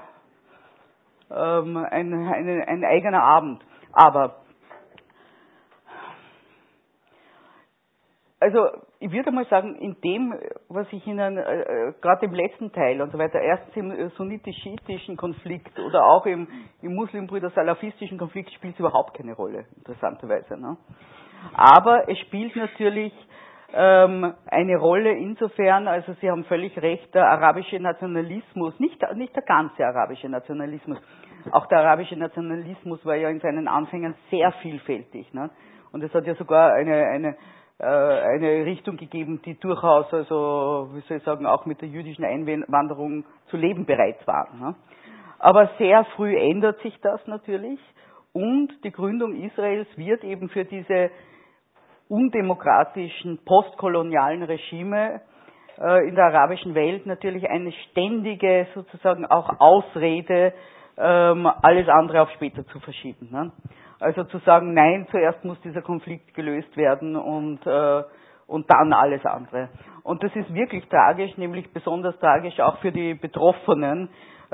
ein eigener Abend. Aber also ich würde mal sagen, in dem, was ich Ihnen gerade im letzten Teil und so weiter, erstens im sunnitisch-schiitischen Konflikt oder auch im muslimbrüder-salafistischen Konflikt spielt es überhaupt keine Rolle, interessanterweise. Ne? Aber es spielt natürlich eine Rolle insofern, also Sie haben völlig recht, der arabische Nationalismus, nicht der ganze arabische Nationalismus, auch der arabische Nationalismus war ja in seinen Anfängen sehr vielfältig. Ne? Und es hat ja sogar eine Richtung gegeben, die durchaus, also wie soll ich sagen, auch mit der jüdischen Einwanderung zu leben bereit war. Ne? Aber sehr früh ändert sich das natürlich, und die Gründung Israels wird eben für diese undemokratischen, postkolonialen Regime in der arabischen Welt natürlich eine ständige sozusagen auch Ausrede, alles andere auf später zu verschieben. Ne? Also zu sagen, nein, zuerst muss dieser Konflikt gelöst werden und dann alles andere. Und das ist wirklich tragisch, nämlich besonders tragisch auch für die Betroffenen,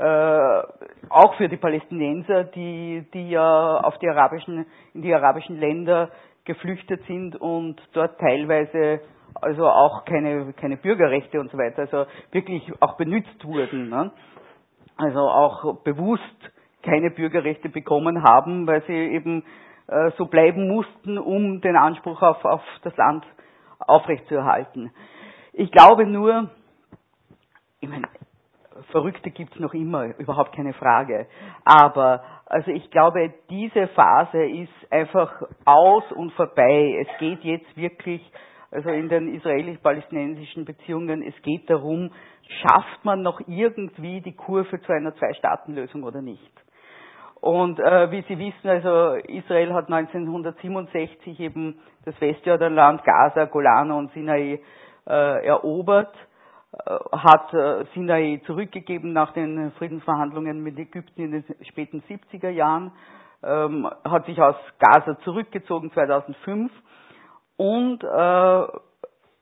auch für die Palästinenser, die ja in die arabischen Länder geflüchtet sind und dort teilweise also auch keine Bürgerrechte und so weiter, also wirklich auch benutzt wurden. Ne? Also auch bewusst keine Bürgerrechte bekommen haben, weil sie eben so bleiben mussten, um den Anspruch auf das Land aufrechtzuerhalten. Ich glaube nur, ich meine, Verrückte gibt es noch immer, überhaupt keine Frage. Aber also ich glaube, diese Phase ist einfach aus und vorbei. Es geht jetzt wirklich, also in den israelisch-palästinensischen Beziehungen, es geht darum, schafft man noch irgendwie die Kurve zu einer Zwei-Staaten-Lösung oder nicht. Und wie Sie wissen, also Israel hat 1967 eben das Westjordanland, Gaza, Golan und Sinai erobert, hat Sinai zurückgegeben nach den Friedensverhandlungen mit Ägypten in den späten 70er Jahren, hat sich aus Gaza zurückgezogen 2005 und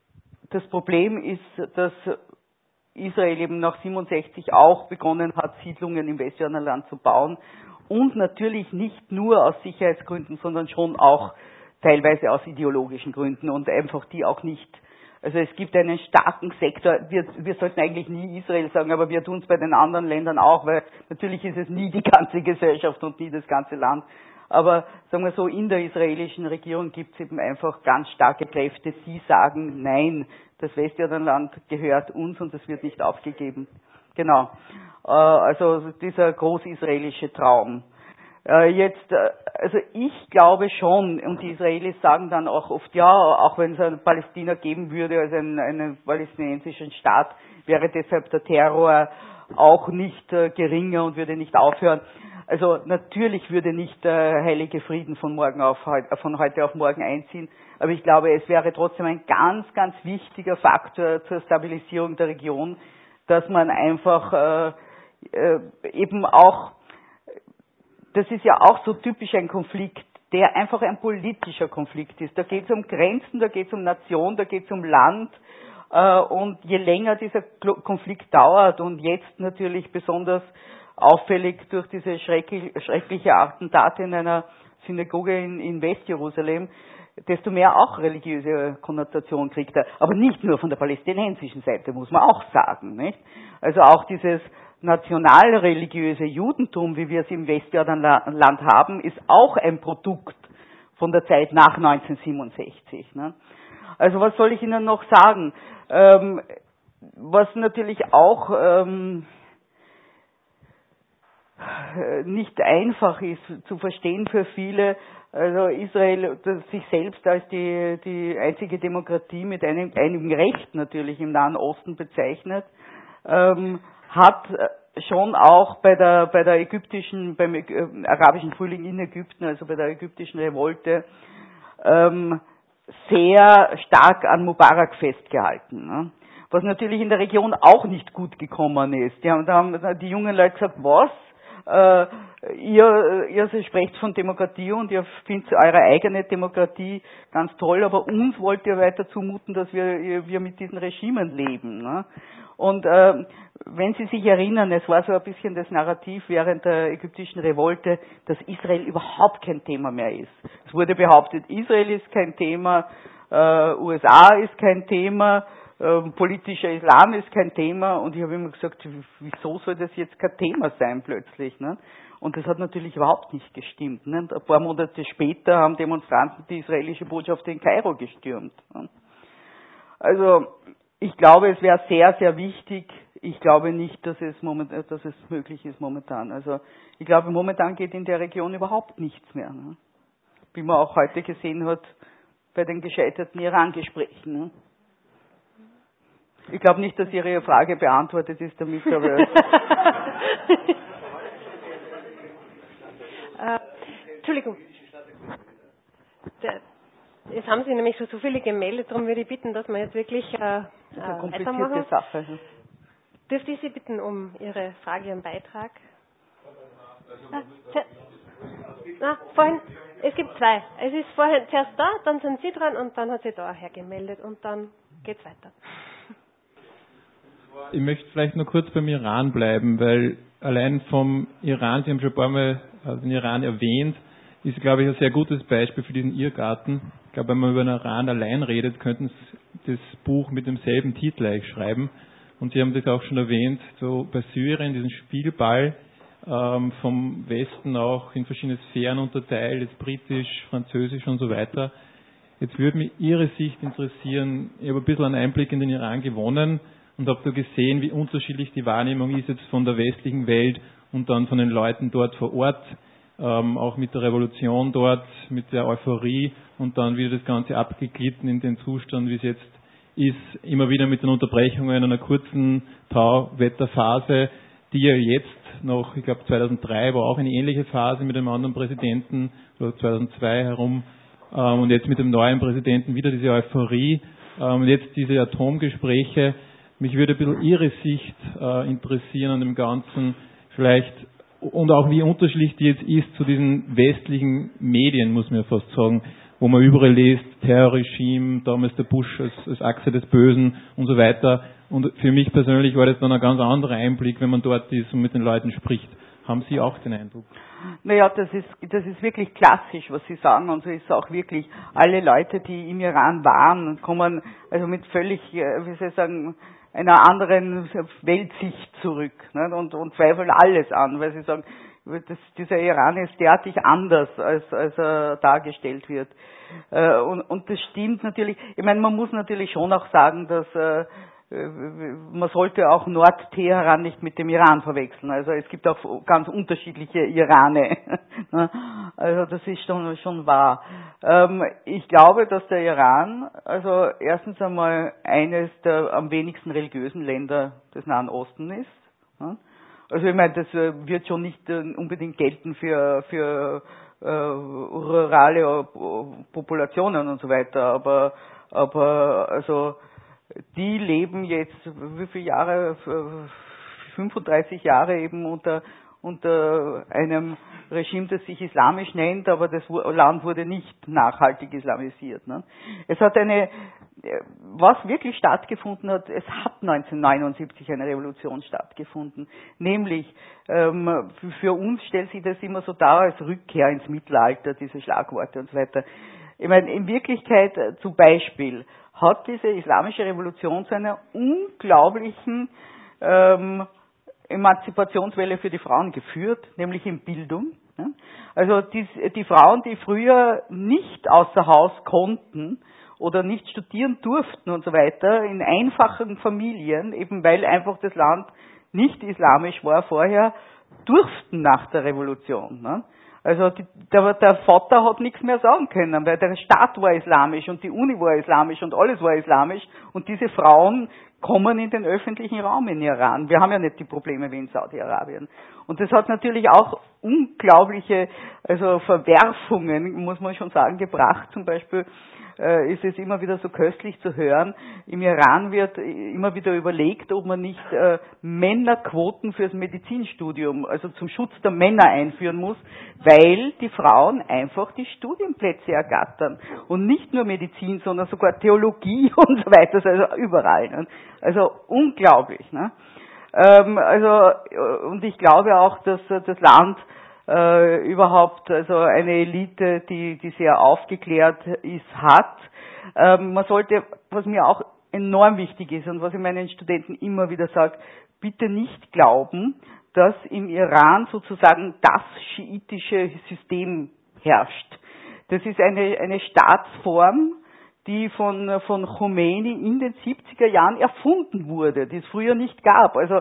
das Problem ist, dass Israel eben nach 1967 auch begonnen hat, Siedlungen im Westjordanland zu bauen und natürlich nicht nur aus Sicherheitsgründen, sondern schon auch teilweise aus ideologischen Gründen und einfach die auch nicht, also es gibt einen starken Sektor, wir sollten eigentlich nie Israel sagen, aber wir tun es bei den anderen Ländern auch, weil natürlich ist es nie die ganze Gesellschaft und nie das ganze Land. Aber sagen wir so, in der israelischen Regierung gibt es eben einfach ganz starke Kräfte, die sagen, nein, das Westjordanland gehört uns und es wird nicht aufgegeben. Genau. Also dieser großisraelische Traum. Also ich glaube schon, und die Israelis sagen dann auch oft, ja, auch wenn es einen Palästina geben würde, also einen palästinensischen Staat, wäre deshalb der Terror auch nicht geringer und würde nicht aufhören. Also natürlich würde nicht der heilige Frieden von heute auf morgen einziehen, aber ich glaube, es wäre trotzdem ein ganz, ganz wichtiger Faktor zur Stabilisierung der Region, dass man einfach eben auch, das ist ja auch so typisch ein Konflikt, der einfach ein politischer Konflikt ist. Da geht es um Grenzen, da geht es um Nation, da geht es um Land. Und je länger dieser Konflikt dauert und jetzt natürlich besonders auffällig durch diese schreckliche Attentate in einer Synagoge in Westjerusalem, desto mehr auch religiöse Konnotation kriegt er. Aber nicht nur von der palästinensischen Seite, muss man auch sagen, nicht? Also auch dieses nationalreligiöse Judentum, wie wir es im Westjordanland haben, ist auch ein Produkt von der Zeit nach 1967. Ne? Also was soll ich Ihnen noch sagen? Was natürlich auch nicht einfach ist zu verstehen für viele, also Israel sich selbst als die einzige Demokratie mit einigem Recht natürlich im Nahen Osten bezeichnet, hat schon auch beim arabischen Frühling in Ägypten, also bei der ägyptischen Revolte, sehr stark an Mubarak festgehalten. Ne? Was natürlich in der Region auch nicht gut gekommen ist. Da haben die jungen Leute gesagt, was? Ihr sprecht von Demokratie und ihr findet eure eigene Demokratie ganz toll, aber uns wollt ihr weiter zumuten, dass wir mit diesen Regimen leben. Ne? Und wenn Sie sich erinnern, es war so ein bisschen das Narrativ während der ägyptischen Revolte, dass Israel überhaupt kein Thema mehr ist. Es wurde behauptet, Israel ist kein Thema, USA ist kein Thema, politischer Islam ist kein Thema, und ich habe immer gesagt, wieso soll das jetzt kein Thema sein plötzlich? Ne? Und das hat natürlich überhaupt nicht gestimmt. Ne? Ein paar Monate später haben Demonstranten die israelische Botschaft in Kairo gestürmt. Ne? Also ich glaube, es wäre sehr, sehr wichtig. Ich glaube nicht, dass es möglich ist momentan. Also ich glaube, momentan geht in der Region überhaupt nichts mehr. Ne? Wie man auch heute gesehen hat bei den gescheiterten Iran-Gesprächen. Ne? Ich glaube nicht, dass Ihre Frage beantwortet ist damit, aber Entschuldigung. Jetzt haben Sie nämlich schon so viele gemeldet, darum würde ich bitten, dass wir jetzt wirklich eine komplizierte Sache. Dürfte ich Sie bitten um Ihre Frage, Ihren Beitrag? Vorhin, es gibt zwei. Es ist vorhin zuerst da, dann sind Sie dran und dann hat sie da hergemeldet und dann geht's weiter. Ich möchte vielleicht nur kurz beim Iran bleiben, weil allein vom Iran, Sie haben schon ein paar Mal den Iran erwähnt, ist, glaube ich, ein sehr gutes Beispiel für diesen Irrgarten. Ich glaube, wenn man über den Iran allein redet, könnten Sie das Buch mit demselben Titel eigentlich schreiben. Und Sie haben das auch schon erwähnt, so bei Syrien, diesen Spielball vom Westen auch in verschiedene Sphären unterteilt, jetzt britisch, französisch und so weiter. Jetzt würde mich Ihre Sicht interessieren. Ich habe ein bisschen einen Einblick in den Iran gewonnen und habe da gesehen, wie unterschiedlich die Wahrnehmung ist jetzt von der westlichen Welt und dann von den Leuten dort vor Ort, auch mit der Revolution dort, mit der Euphorie und dann wieder das Ganze abgeglitten in den Zustand, wie es jetzt ist, immer wieder mit den Unterbrechungen einer kurzen Tauwetterphase, die ja jetzt noch, ich glaube 2003 war auch eine ähnliche Phase mit einem anderen Präsidenten, oder 2002 herum, und jetzt mit dem neuen Präsidenten wieder diese Euphorie, und jetzt diese Atomgespräche. Mich würde ein bisschen Ihre Sicht interessieren an dem Ganzen, vielleicht, und auch wie unterschiedlich die jetzt ist zu diesen westlichen Medien, muss man ja fast sagen. wo man überall liest, Terrorregime, damals der Bush als Achse des Bösen und so weiter. Und für mich persönlich war das dann ein ganz anderer Einblick, wenn man dort ist und mit den Leuten spricht. Haben Sie auch den Eindruck? Naja, das ist wirklich klassisch, was Sie sagen, und so ist es auch wirklich. Alle Leute, die im Iran waren, kommen also mit völlig, wie soll ich sagen, einer anderen Weltsicht zurück, nicht? Und zweifeln alles an, weil sie sagen, dieser Iran ist derartig anders, als er dargestellt wird. Und das stimmt natürlich. Ich meine, man muss natürlich schon auch sagen, dass man sollte auch Nord-Teheran nicht mit dem Iran verwechseln. Also es gibt auch ganz unterschiedliche Irane. Also das ist schon wahr. Ich glaube, dass der Iran, also erstens einmal eines der am wenigsten religiösen Länder des Nahen Osten ist. Also ich meine, das wird schon nicht unbedingt gelten für rurale Populationen und so weiter, aber also die leben jetzt, wie viele Jahre, 35 Jahre eben unter einem Regime, das sich islamisch nennt, aber das Land wurde nicht nachhaltig islamisiert. Ne? Es hat was wirklich stattgefunden hat, es hat 1979 eine Revolution stattgefunden, nämlich für uns stellt sich das immer so dar als Rückkehr ins Mittelalter, diese Schlagworte und so weiter. Ich meine, in Wirklichkeit zum Beispiel hat diese islamische Revolution zu einer unglaublichen Emanzipationswelle für die Frauen geführt, nämlich in Bildung. Also die Frauen, die früher nicht außer Haus konnten oder nicht studieren durften und so weiter, in einfachen Familien, eben weil einfach das Land nicht islamisch war vorher, durften nach der Revolution. Ne? Also der Vater hat nichts mehr sagen können, weil der Staat war islamisch und die Uni war islamisch und alles war islamisch und diese Frauen kommen in den öffentlichen Raum in Iran. Wir haben ja nicht die Probleme wie in Saudi-Arabien. Und das hat natürlich auch unglaubliche Verwerfungen, muss man schon sagen, gebracht. Zum Beispiel ist es immer wieder so köstlich zu hören, im Iran wird immer wieder überlegt, ob man nicht Männerquoten fürs Medizinstudium, also zum Schutz der Männer einführen muss, weil die Frauen einfach die Studienplätze ergattern. Und nicht nur Medizin, sondern sogar Theologie und so weiter, also überall. Ne? Also unglaublich. Ne? Und ich glaube auch, dass das Land überhaupt, also eine Elite, die sehr aufgeklärt ist, hat. Man sollte, was mir auch enorm wichtig ist und was ich meinen Studenten immer wieder sage, bitte nicht glauben, dass im Iran sozusagen das schiitische System herrscht. Das ist eine Staatsform, die von Khomeini in den 70er Jahren erfunden wurde, die es früher nicht gab. Also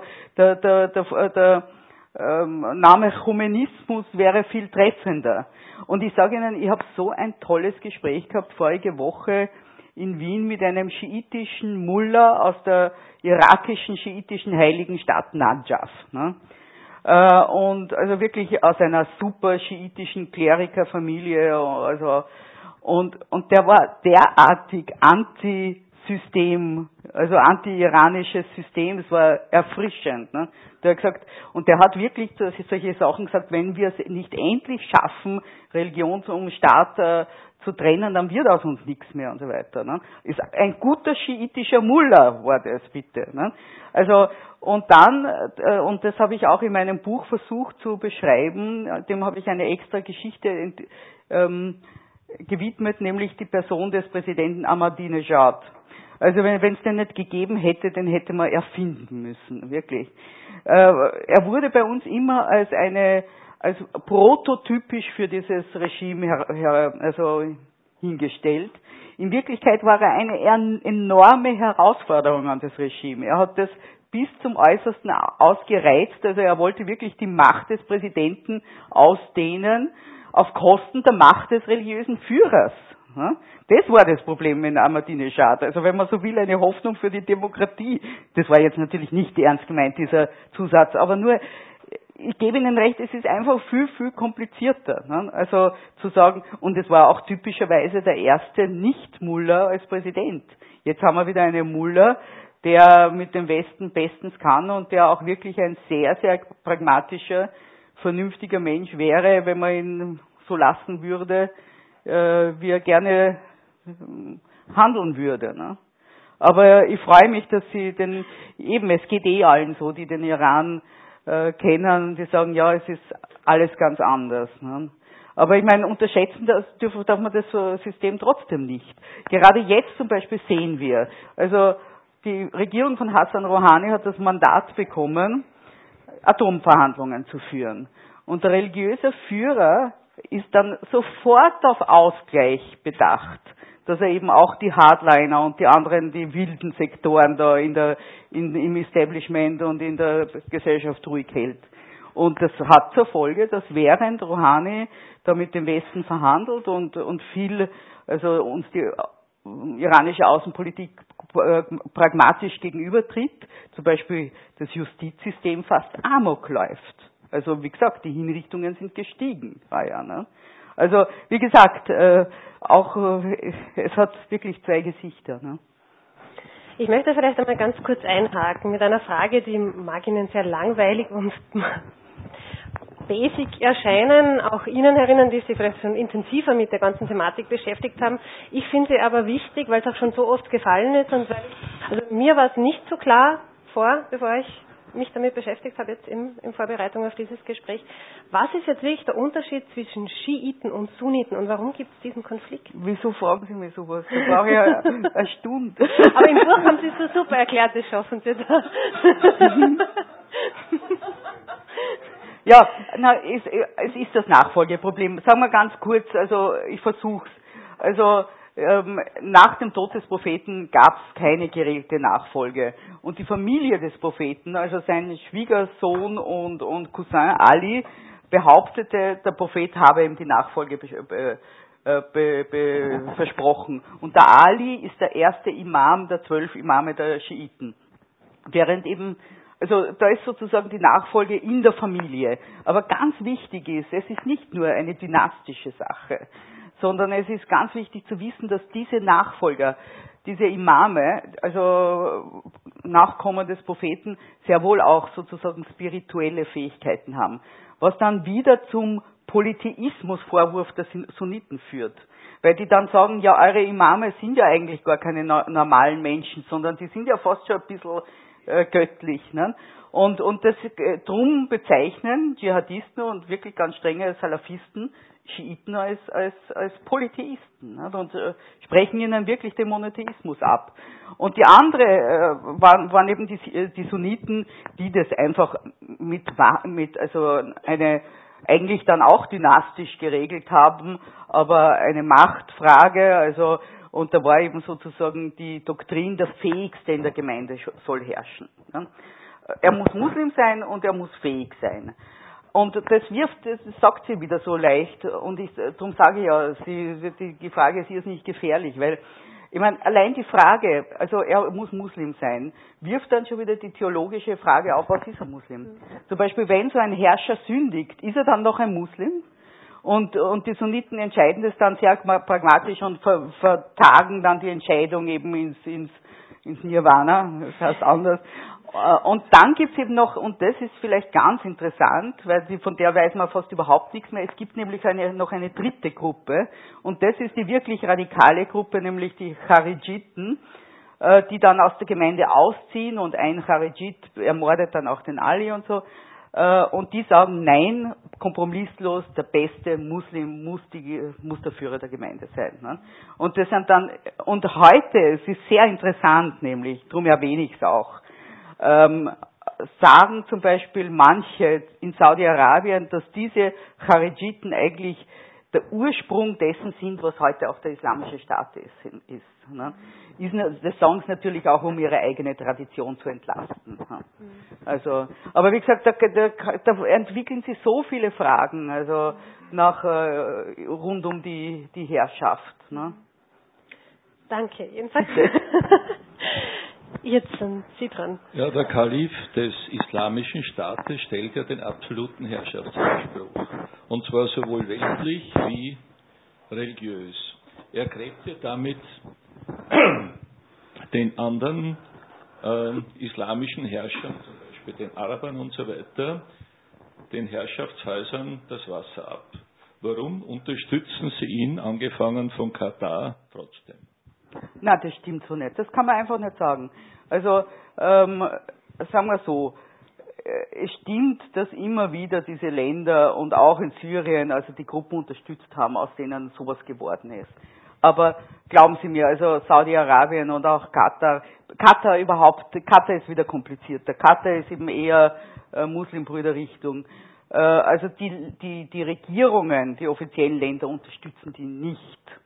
der Name Khomeinismus wäre viel treffender. Und ich sage Ihnen, ich habe so ein tolles Gespräch gehabt vorige Woche in Wien mit einem schiitischen Mullah aus der irakischen schiitischen heiligen Stadt Najaf. Ne? Und also wirklich aus einer super schiitischen Klerikerfamilie. Und der war derartig anti-System, also anti-iranisches System, es war erfrischend. Ne? Der hat gesagt, und der hat wirklich solche Sachen gesagt, wenn wir es nicht endlich schaffen, Religion und Staat zu trennen, dann wird aus uns nichts mehr und so weiter. Ne? Ist ein guter schiitischer Mullah war das, bitte. Ne? Also, und dann, und das habe ich auch in meinem Buch versucht zu beschreiben, dem habe ich eine extra Geschichte gewidmet, nämlich die Person des Präsidenten Ahmadinejad. Also wenn es den nicht gegeben hätte, den hätte man erfinden müssen, wirklich. Er wurde bei uns immer als prototypisch für dieses Regime hingestellt. In Wirklichkeit war er eine enorme Herausforderung an das Regime. Er hat das bis zum Äußersten ausgereizt, also er wollte wirklich die Macht des Präsidenten ausdehnen auf Kosten der Macht des religiösen Führers. Das war das Problem in Ahmadinejad. Also wenn man so will, eine Hoffnung für die Demokratie. Das war jetzt natürlich nicht ernst gemeint, dieser Zusatz, aber nur, ich gebe Ihnen recht, es ist einfach viel, viel komplizierter. Also zu sagen, und es war auch typischerweise der erste Nicht-Mullah als Präsident. Jetzt haben wir wieder einen Mullah, der mit dem Westen bestens kann und der auch wirklich ein sehr, sehr pragmatischer, vernünftiger Mensch wäre, wenn man ihn so lassen würde, wie er gerne handeln würde. Ne? Aber ich freue mich, dass Sie es geht allen so, die den Iran kennen, die sagen, ja, es ist alles ganz anders. Ne? Aber ich meine, unterschätzen darf man das System trotzdem nicht. Gerade jetzt zum Beispiel sehen wir, also die Regierung von Hassan Rouhani hat das Mandat bekommen, Atomverhandlungen zu führen. Und der religiöse Führer ist dann sofort auf Ausgleich bedacht, dass er eben auch die Hardliner und die anderen, die wilden Sektoren da im Establishment und in der Gesellschaft ruhig hält. Und das hat zur Folge, dass während Rouhani da mit dem Westen verhandelt und viel, also uns die iranische Außenpolitik pragmatisch gegenübertritt, zum Beispiel das Justizsystem fast amok läuft. Also wie gesagt, die Hinrichtungen sind gestiegen. Ne? Also wie gesagt, es hat wirklich zwei Gesichter. Ne? Ich möchte vielleicht einmal ganz kurz einhaken mit einer Frage, die mag Ihnen sehr langweilig und basic erscheinen, auch Ihnen erinnern, die sich vielleicht schon intensiver mit der ganzen Thematik beschäftigt haben. Ich finde sie aber wichtig, weil es auch schon so oft gefallen ist und mir war es nicht so klar bevor ich mich damit beschäftigt habe, jetzt in Vorbereitung auf dieses Gespräch. Was ist jetzt wirklich der Unterschied zwischen Schiiten und Sunniten und warum gibt es diesen Konflikt? Wieso fragen Sie mich sowas? Da brauche ich eine Stunde. Aber im Buch haben Sie es so super erklärt, das schaffen Sie da. Ja, es ist das Nachfolgeproblem. Sagen wir ganz kurz, also ich versuch's. Also nach dem Tod des Propheten gab es keine geregelte Nachfolge. Und die Familie des Propheten, also sein Schwiegersohn und Cousin Ali, behauptete, der Prophet habe ihm die Nachfolge versprochen. Und der Ali ist der erste Imam der 12 Imame der Schiiten. Während eben, also da ist sozusagen die Nachfolge in der Familie. Aber ganz wichtig ist, es ist nicht nur eine dynastische Sache, sondern es ist ganz wichtig zu wissen, dass diese Nachfolger, diese Imame, also Nachkommen des Propheten, sehr wohl auch sozusagen spirituelle Fähigkeiten haben. Was dann wieder zum Polytheismusvorwurf der Sunniten führt. Weil die dann sagen, ja, eure Imame sind ja eigentlich gar keine normalen Menschen, sondern die sind ja fast schon ein bisschen göttlich. Ne? Und das drum bezeichnen Dschihadisten und wirklich ganz strenge Salafisten Schiiten als Polytheisten, ne? Und sprechen ihnen wirklich den Monotheismus ab. Und die andere waren eben die Sunniten, die das einfach also eigentlich dann auch dynastisch geregelt haben, aber eine Machtfrage, also und da war eben sozusagen die Doktrin, der Fähigste in der Gemeinde soll herrschen. Ne? Er muss Muslim sein und er muss fähig sein. Und das sagt sie wieder so leicht. Und darum sage ich ja, die Frage ist jetzt nicht gefährlich, weil, ich meine, allein die Frage, also er muss Muslim sein, wirft dann schon wieder die theologische Frage auf, was ist ein Muslim? Zum Beispiel, wenn so ein Herrscher sündigt, ist er dann noch ein Muslim? Und die Sunniten entscheiden das dann sehr pragmatisch und vertagen dann die Entscheidung eben ins Nirvana, das heißt anders. Und dann gibt's eben noch, und das ist vielleicht ganz interessant, weil von der weiß man fast überhaupt nichts mehr, es gibt nämlich noch eine dritte Gruppe, und das ist die wirklich radikale Gruppe, nämlich die Charidjiten, die dann aus der Gemeinde ausziehen, und ein Charidjit ermordet dann auch den Ali und so, und die sagen, nein, kompromisslos, der beste Muslim muss der Führer der Gemeinde sein. Ne? Und das sind dann, und heute, es ist sehr interessant nämlich, darum erwähne ich es auch, sagen zum Beispiel manche in Saudi-Arabien, dass diese Charidjiten eigentlich der Ursprung dessen sind, was heute auch der Islamische Staat ist. Ne? Das sagen sie natürlich auch, um ihre eigene Tradition zu entlasten. Ne? Also, aber wie gesagt, da entwickeln sie so viele Fragen, also rund um die Herrschaft. Ne? Danke, jedenfalls. Jetzt sind Sie dran. Ja, der Kalif des Islamischen Staates stellt ja den absoluten Herrschaftsanspruch. Und zwar sowohl weltlich wie religiös. Er gräbt ja damit den anderen islamischen Herrschern, zum Beispiel den Arabern und so weiter, den Herrschaftshäusern das Wasser ab. Warum unterstützen Sie ihn, angefangen von Katar, trotzdem? Na, das stimmt so nicht. Das kann man einfach nicht sagen. Also, sagen wir so, es stimmt, dass immer wieder diese Länder und auch in Syrien, also die Gruppen unterstützt haben, aus denen sowas geworden ist. Aber glauben Sie mir, also Saudi-Arabien und auch Katar ist wieder komplizierter. Katar ist eben eher Muslimbrüderrichtung. Also die Regierungen, die offiziellen Länder unterstützen die nicht.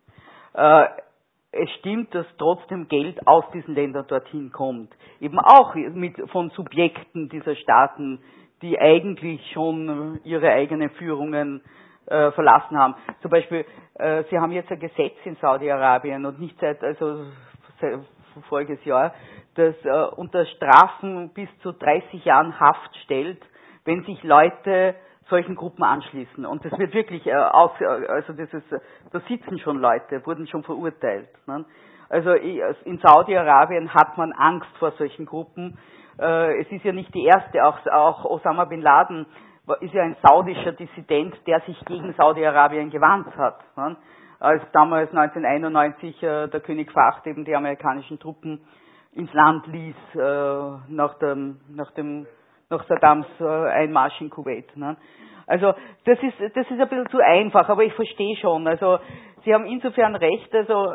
Es stimmt, dass trotzdem Geld aus diesen Ländern dorthin kommt. Eben auch von Subjekten dieser Staaten, die eigentlich schon ihre eigenen Führungen verlassen haben. Zum Beispiel, sie haben jetzt ein Gesetz in Saudi-Arabien und nicht seit voriges Jahr, das unter Strafen bis zu 30 Jahren Haft stellt, wenn sich Leute solchen Gruppen anschließen. Und das wird wirklich da sitzen schon Leute, wurden schon verurteilt. Ne? Also in Saudi-Arabien hat man Angst vor solchen Gruppen. Es ist ja nicht die erste, auch Osama bin Laden ist ja ein saudischer Dissident, der sich gegen Saudi-Arabien gewandt hat. Ne? Als damals 1991 der König Fahd eben die amerikanischen Truppen ins Land ließ, nach Saddams Einmarsch in Kuwait. Ne? Also das ist ein bisschen zu einfach, aber ich verstehe schon. Also Sie haben insofern recht. Also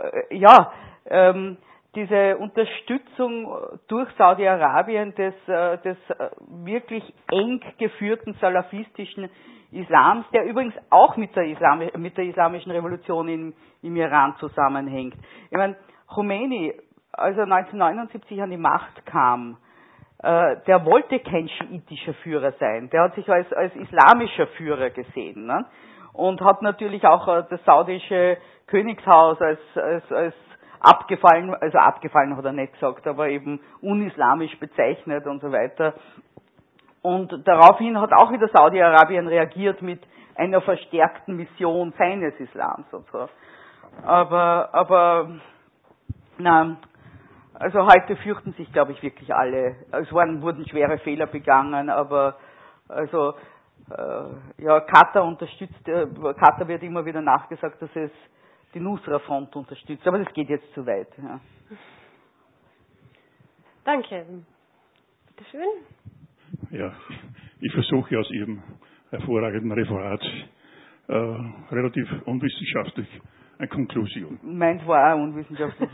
diese Unterstützung durch Saudi-Arabien des wirklich eng geführten salafistischen Islams, der übrigens auch mit der islamischen Revolution im Iran zusammenhängt. Ich meine, Khomeini, als er 1979 an die Macht kam, der wollte kein schiitischer Führer sein. Der hat sich als islamischer Führer gesehen, ne? Und hat natürlich auch das saudische Königshaus als abgefallen hat er nicht gesagt, aber eben unislamisch bezeichnet und so weiter. Und daraufhin hat auch wieder Saudi-Arabien reagiert mit einer verstärkten Mission seines Islams und so. Aber also heute fürchten sich, glaube ich, wirklich alle. Es wurden schwere Fehler begangen, aber also Katar wird immer wieder nachgesagt, dass es die Nusra-Front unterstützt, aber das geht jetzt zu weit. Ja. Danke. Bitte schön. Ja, ich versuche aus Ihrem hervorragenden Referat relativ unwissenschaftlich eine Konklusion. Meins war auch unwissenschaftlich.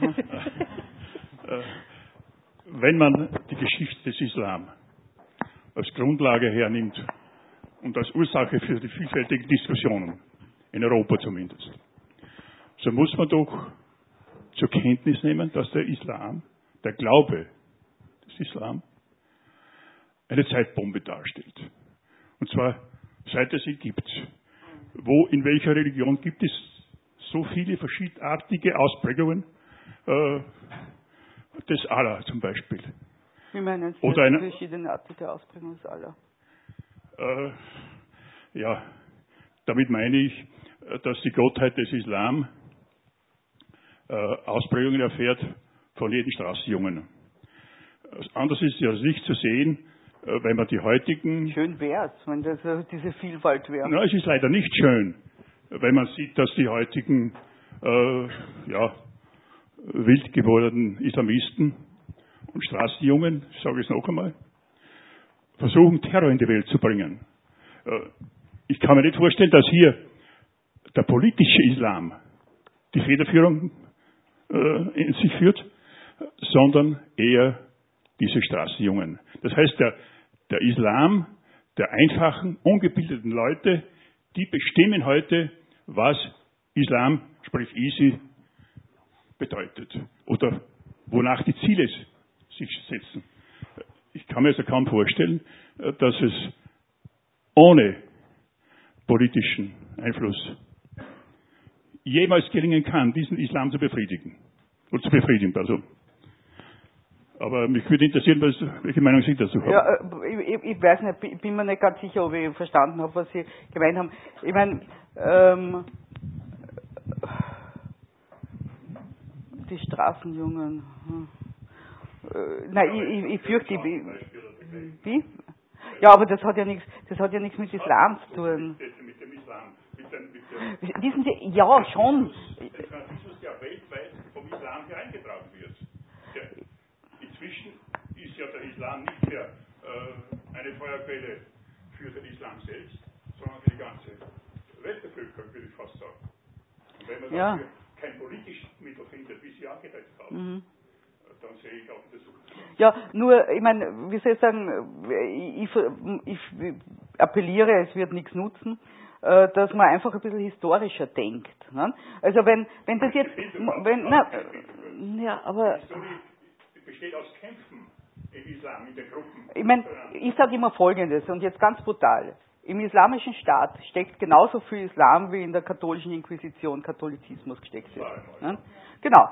Wenn man die Geschichte des Islam als Grundlage hernimmt und als Ursache für die vielfältigen Diskussionen, in Europa zumindest, so muss man doch zur Kenntnis nehmen, dass der Islam, der Glaube des Islam, eine Zeitbombe darstellt. Und zwar seit es sie gibt. In welcher Religion gibt es so viele verschiedenartige Ausprägungen des Allah zum Beispiel? Wie meinen Sie oder verschiedenartige Ausprägungen des Allah? Damit meine ich, dass die Gottheit des Islam Ausprägungen erfährt von jedem Straßenjungen. Anders ist ja nicht zu sehen, wenn man die heutigen... Schön wär's, wenn das diese Vielfalt wäre. Na, es ist leider nicht schön, wenn man sieht, dass die heutigen wild gewordenen Islamisten und Straßenjungen, ich sage es noch einmal, versuchen, Terror in die Welt zu bringen. Ich kann mir nicht vorstellen, dass hier der politische Islam die Federführung in sich führt, sondern eher diese Straßenjungen. Das heißt, der Islam der einfachen, ungebildeten Leute, die bestimmen heute, was Islam, sprich Easy, bedeutet oder wonach die Ziele sich setzen. Ich kann mir also kaum vorstellen, dass es ohne politischen Einfluss jemals gelingen kann, diesen Islam zu befriedigen. Oder zu befriedigen, also. Aber mich würde interessieren, welche Meinung Sie dazu haben. Ja, ich weiß nicht, ich bin mir nicht ganz sicher, ob ich verstanden habe, was Sie gemeint haben. Ich meine, die Straßenjungen. Nein, ich fürchte, wie? Ja, aber das hat ja nichts mit Islam zu tun. Mit dem Islam, mit Wissen Sie, ja, schon. Den Fanatismus, der weltweit vom Islam hereingetragen wird. Inzwischen ist ja der Islam nicht mehr eine Feuerquelle für den Islam selbst, sondern für die ganze Weltbevölkerung, würde ich fast sagen. Und wenn man dafür kein politisches Mittel findet, wie Sie angedeutet haben, dann sehe ich auch das. Ja, nur, ich meine, wie soll ich sagen, ich appelliere, es wird nichts nutzen, dass man einfach ein bisschen historischer denkt. Ne? Also wenn das jetzt, ja, aber die Historie besteht aus Kämpfen im Islam, in den Gruppen. Ich meine, ich sage immer Folgendes, und jetzt ganz brutal. Im islamischen Staat steckt genauso viel Islam, wie in der katholischen Inquisition Katholizismus gesteckt ist. Ne? Genau.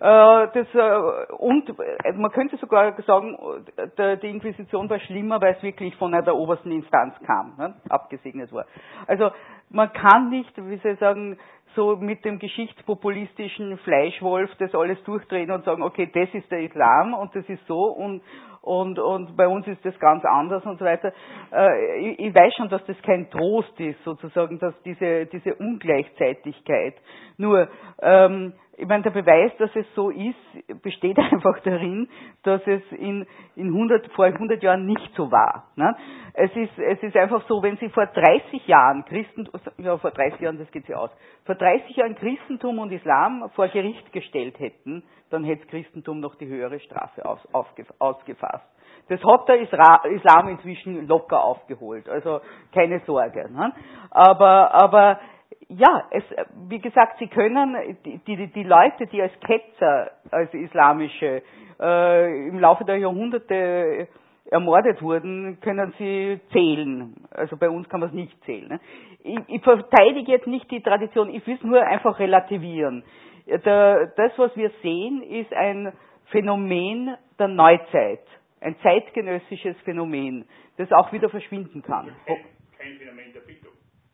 Und man könnte sogar sagen, die Inquisition war schlimmer, weil es wirklich von der obersten Instanz kam, ne? Abgesegnet war. Also man kann nicht, wie soll ich sagen, so mit dem geschichtspopulistischen Fleischwolf das alles durchdrehen und sagen, okay, das ist der Islam und das ist so und bei uns ist das ganz anders und so weiter. Ich weiß schon, dass das kein Trost ist, sozusagen, dass diese Ungleichzeitigkeit. Nur, ich meine, der Beweis, dass es so ist, besteht einfach darin, dass es vor 100 Jahren nicht so war. Ne? Es ist einfach so, wenn Sie vor 30 Jahren vor 30 Jahren, das geht sich aus, vor 30 Jahren Christentum und Islam vor Gericht gestellt hätten, dann hätte das Christentum noch die höhere Strafe ausgefasst. Das hat der Islam inzwischen locker aufgeholt, also keine Sorge. Ne? Aber ja, wie gesagt, Sie können die Leute, die als Ketzer, als islamische, im Laufe der Jahrhunderte ermordet wurden, können Sie zählen. Also bei uns kann man es nicht zählen. Ne? Ich verteidige jetzt nicht die Tradition, ich will es nur einfach relativieren. Das, was wir sehen, ist ein Phänomen der Neuzeit. Ein zeitgenössisches Phänomen, das auch wieder verschwinden kann. Kein Phänomen der Bildung.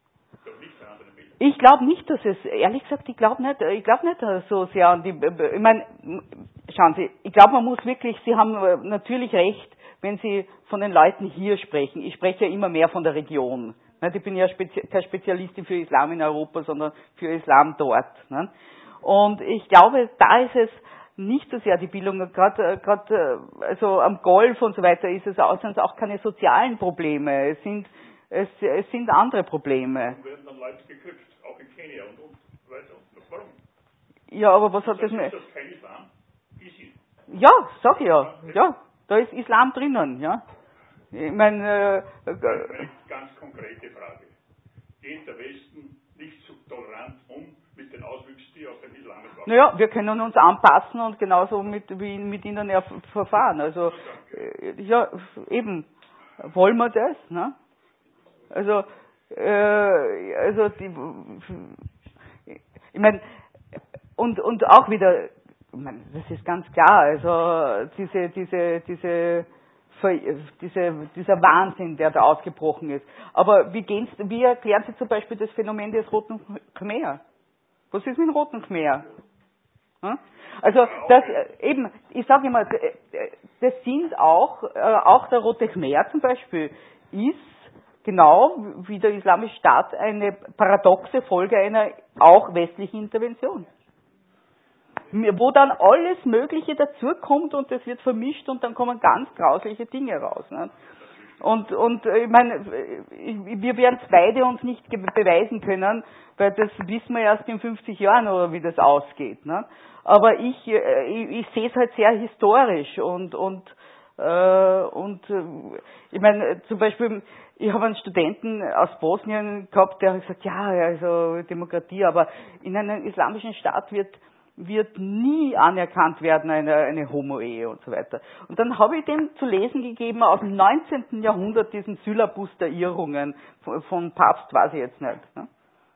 Ich glaube nicht, dass es, ehrlich gesagt, ich glaube nicht so sehr an die, ich meine, schauen Sie, ich glaube, man muss wirklich, Sie haben natürlich recht, wenn Sie von den Leuten hier sprechen. Ich spreche ja immer mehr von der Region. Ich bin ja keine Spezialistin für Islam in Europa, sondern für Islam dort. Und ich glaube, da ist es nicht so sehr die Bildung, gerade also am Golf und so weiter sind es auch keine sozialen Probleme. Es sind andere Probleme. Warum werden dann Leute gekrückt, auch in Kenia und weiter? Warum? Ja, aber was hat das mit... Ist das kein Islam? Easy. Ja, sag ich ja. Ja, da ist Islam drinnen, ja. Ich meine... Eine ganz konkrete Frage. Geht der Westen nicht so tolerant mit den Auswüchsen, die aus dem Islam kommen? Naja, wir können uns anpassen und genauso mit ihnen ja verfahren. Also, ja, eben, wollen wir das, ne? Also ich meine, und auch wieder, ich meine, das ist ganz klar, also dieser Wahnsinn, der da ausgebrochen ist. Aber wie erklären Sie zum Beispiel das Phänomen des Roten Khmer? Was ist mit dem Roten Khmer? Hm? Also das eben, ich sage immer, das sind auch der Rote Khmer zum Beispiel ist genau wie der Islamische Staat eine paradoxe Folge einer auch westlichen Intervention. Wo dann alles Mögliche dazukommt und das wird vermischt und dann kommen ganz grausliche Dinge raus. Ne? Und ich meine, wir werden es beide uns nicht beweisen können, weil das wissen wir erst in 50 Jahren, oder wie das ausgeht. Ne? Aber ich sehe es halt sehr historisch und ich meine, zum Beispiel, ich habe einen Studenten aus Bosnien gehabt, der hat gesagt, ja, also Demokratie, aber in einem islamischen Staat wird nie anerkannt werden eine Homo-Ehe und so weiter. Und dann habe ich dem zu lesen gegeben aus dem 19. Jahrhundert diesen Syllabus der Irrungen von Papst, weiß ich jetzt nicht. Ne?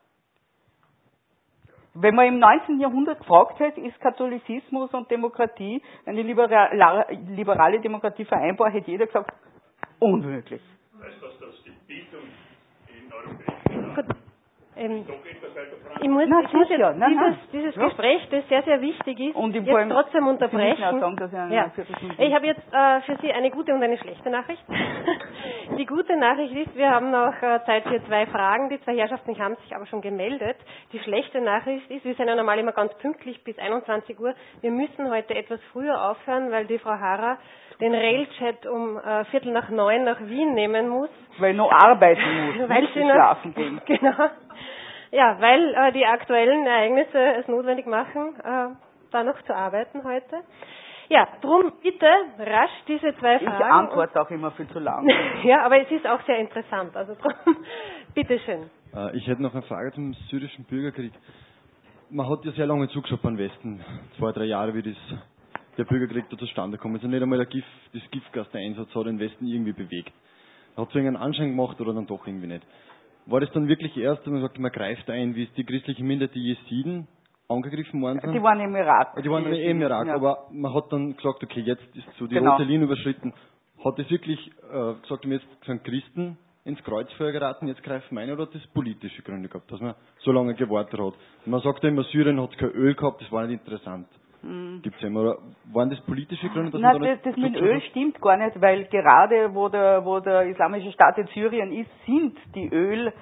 Wenn man im 19. Jahrhundert gefragt hätte, ist Katholizismus und Demokratie, eine liberale Demokratie vereinbar, hätte jeder gesagt, unmöglich. Weißt du, dass die Bildung in europäischen Ländern ich muss jetzt dieses Gespräch, das sehr, sehr wichtig ist, und jetzt trotzdem unterbrechen. Sagen, ich habe jetzt für Sie eine gute und eine schlechte Nachricht. Die gute Nachricht ist, wir haben noch Zeit für 2 Fragen. Die 2 Herrschaften haben sich aber schon gemeldet. Die schlechte Nachricht ist, wir sind ja normal immer ganz pünktlich bis 21 Uhr. Wir müssen heute etwas früher aufhören, weil die Frau Harrer den Railjet um 8:45 nach Wien nehmen muss. Weil noch arbeiten muss, weil nicht sie noch, schlafen gehen. Genau. Ja, weil die aktuellen Ereignisse es notwendig machen, da noch zu arbeiten heute. Ja, drum bitte rasch diese 2 Fragen. Ich antworte auch immer viel zu lang. Ja, aber es ist auch sehr interessant. Also drum, bitteschön. Ich hätte noch eine Frage zum syrischen Bürgerkrieg. Man hat ja sehr lange zugeschaut beim Westen, 2-3 Jahre, wie der Bürgerkrieg da zustande kommt. Also nicht einmal das Giftgaseinsatz hat den Westen irgendwie bewegt. Hat es irgendeinen Anschein gemacht oder dann doch irgendwie nicht? War das dann wirklich erst, wenn man sagt, man greift ein, wie es die christliche Minderheit, die Jesiden, angegriffen worden sind? Die waren im Irak. Die waren im Irak, ja. Aber man hat dann gesagt, okay, jetzt ist so die Genau. rote Linie überschritten. Hat das wirklich, gesagt, jetzt sind Christen ins Kreuzfeuer geraten, jetzt greifen wir ein, oder hat das politische Gründe gehabt, dass man so lange gewartet hat? Man sagt ja immer, Syrien hat kein Öl gehabt, das war nicht interessant. Gibt's ja immer, oder waren das politische Gründe? Dass Nein, das mit Öl stimmt gar nicht, weil gerade wo der Islamische Staat in Syrien ist, sind die Öl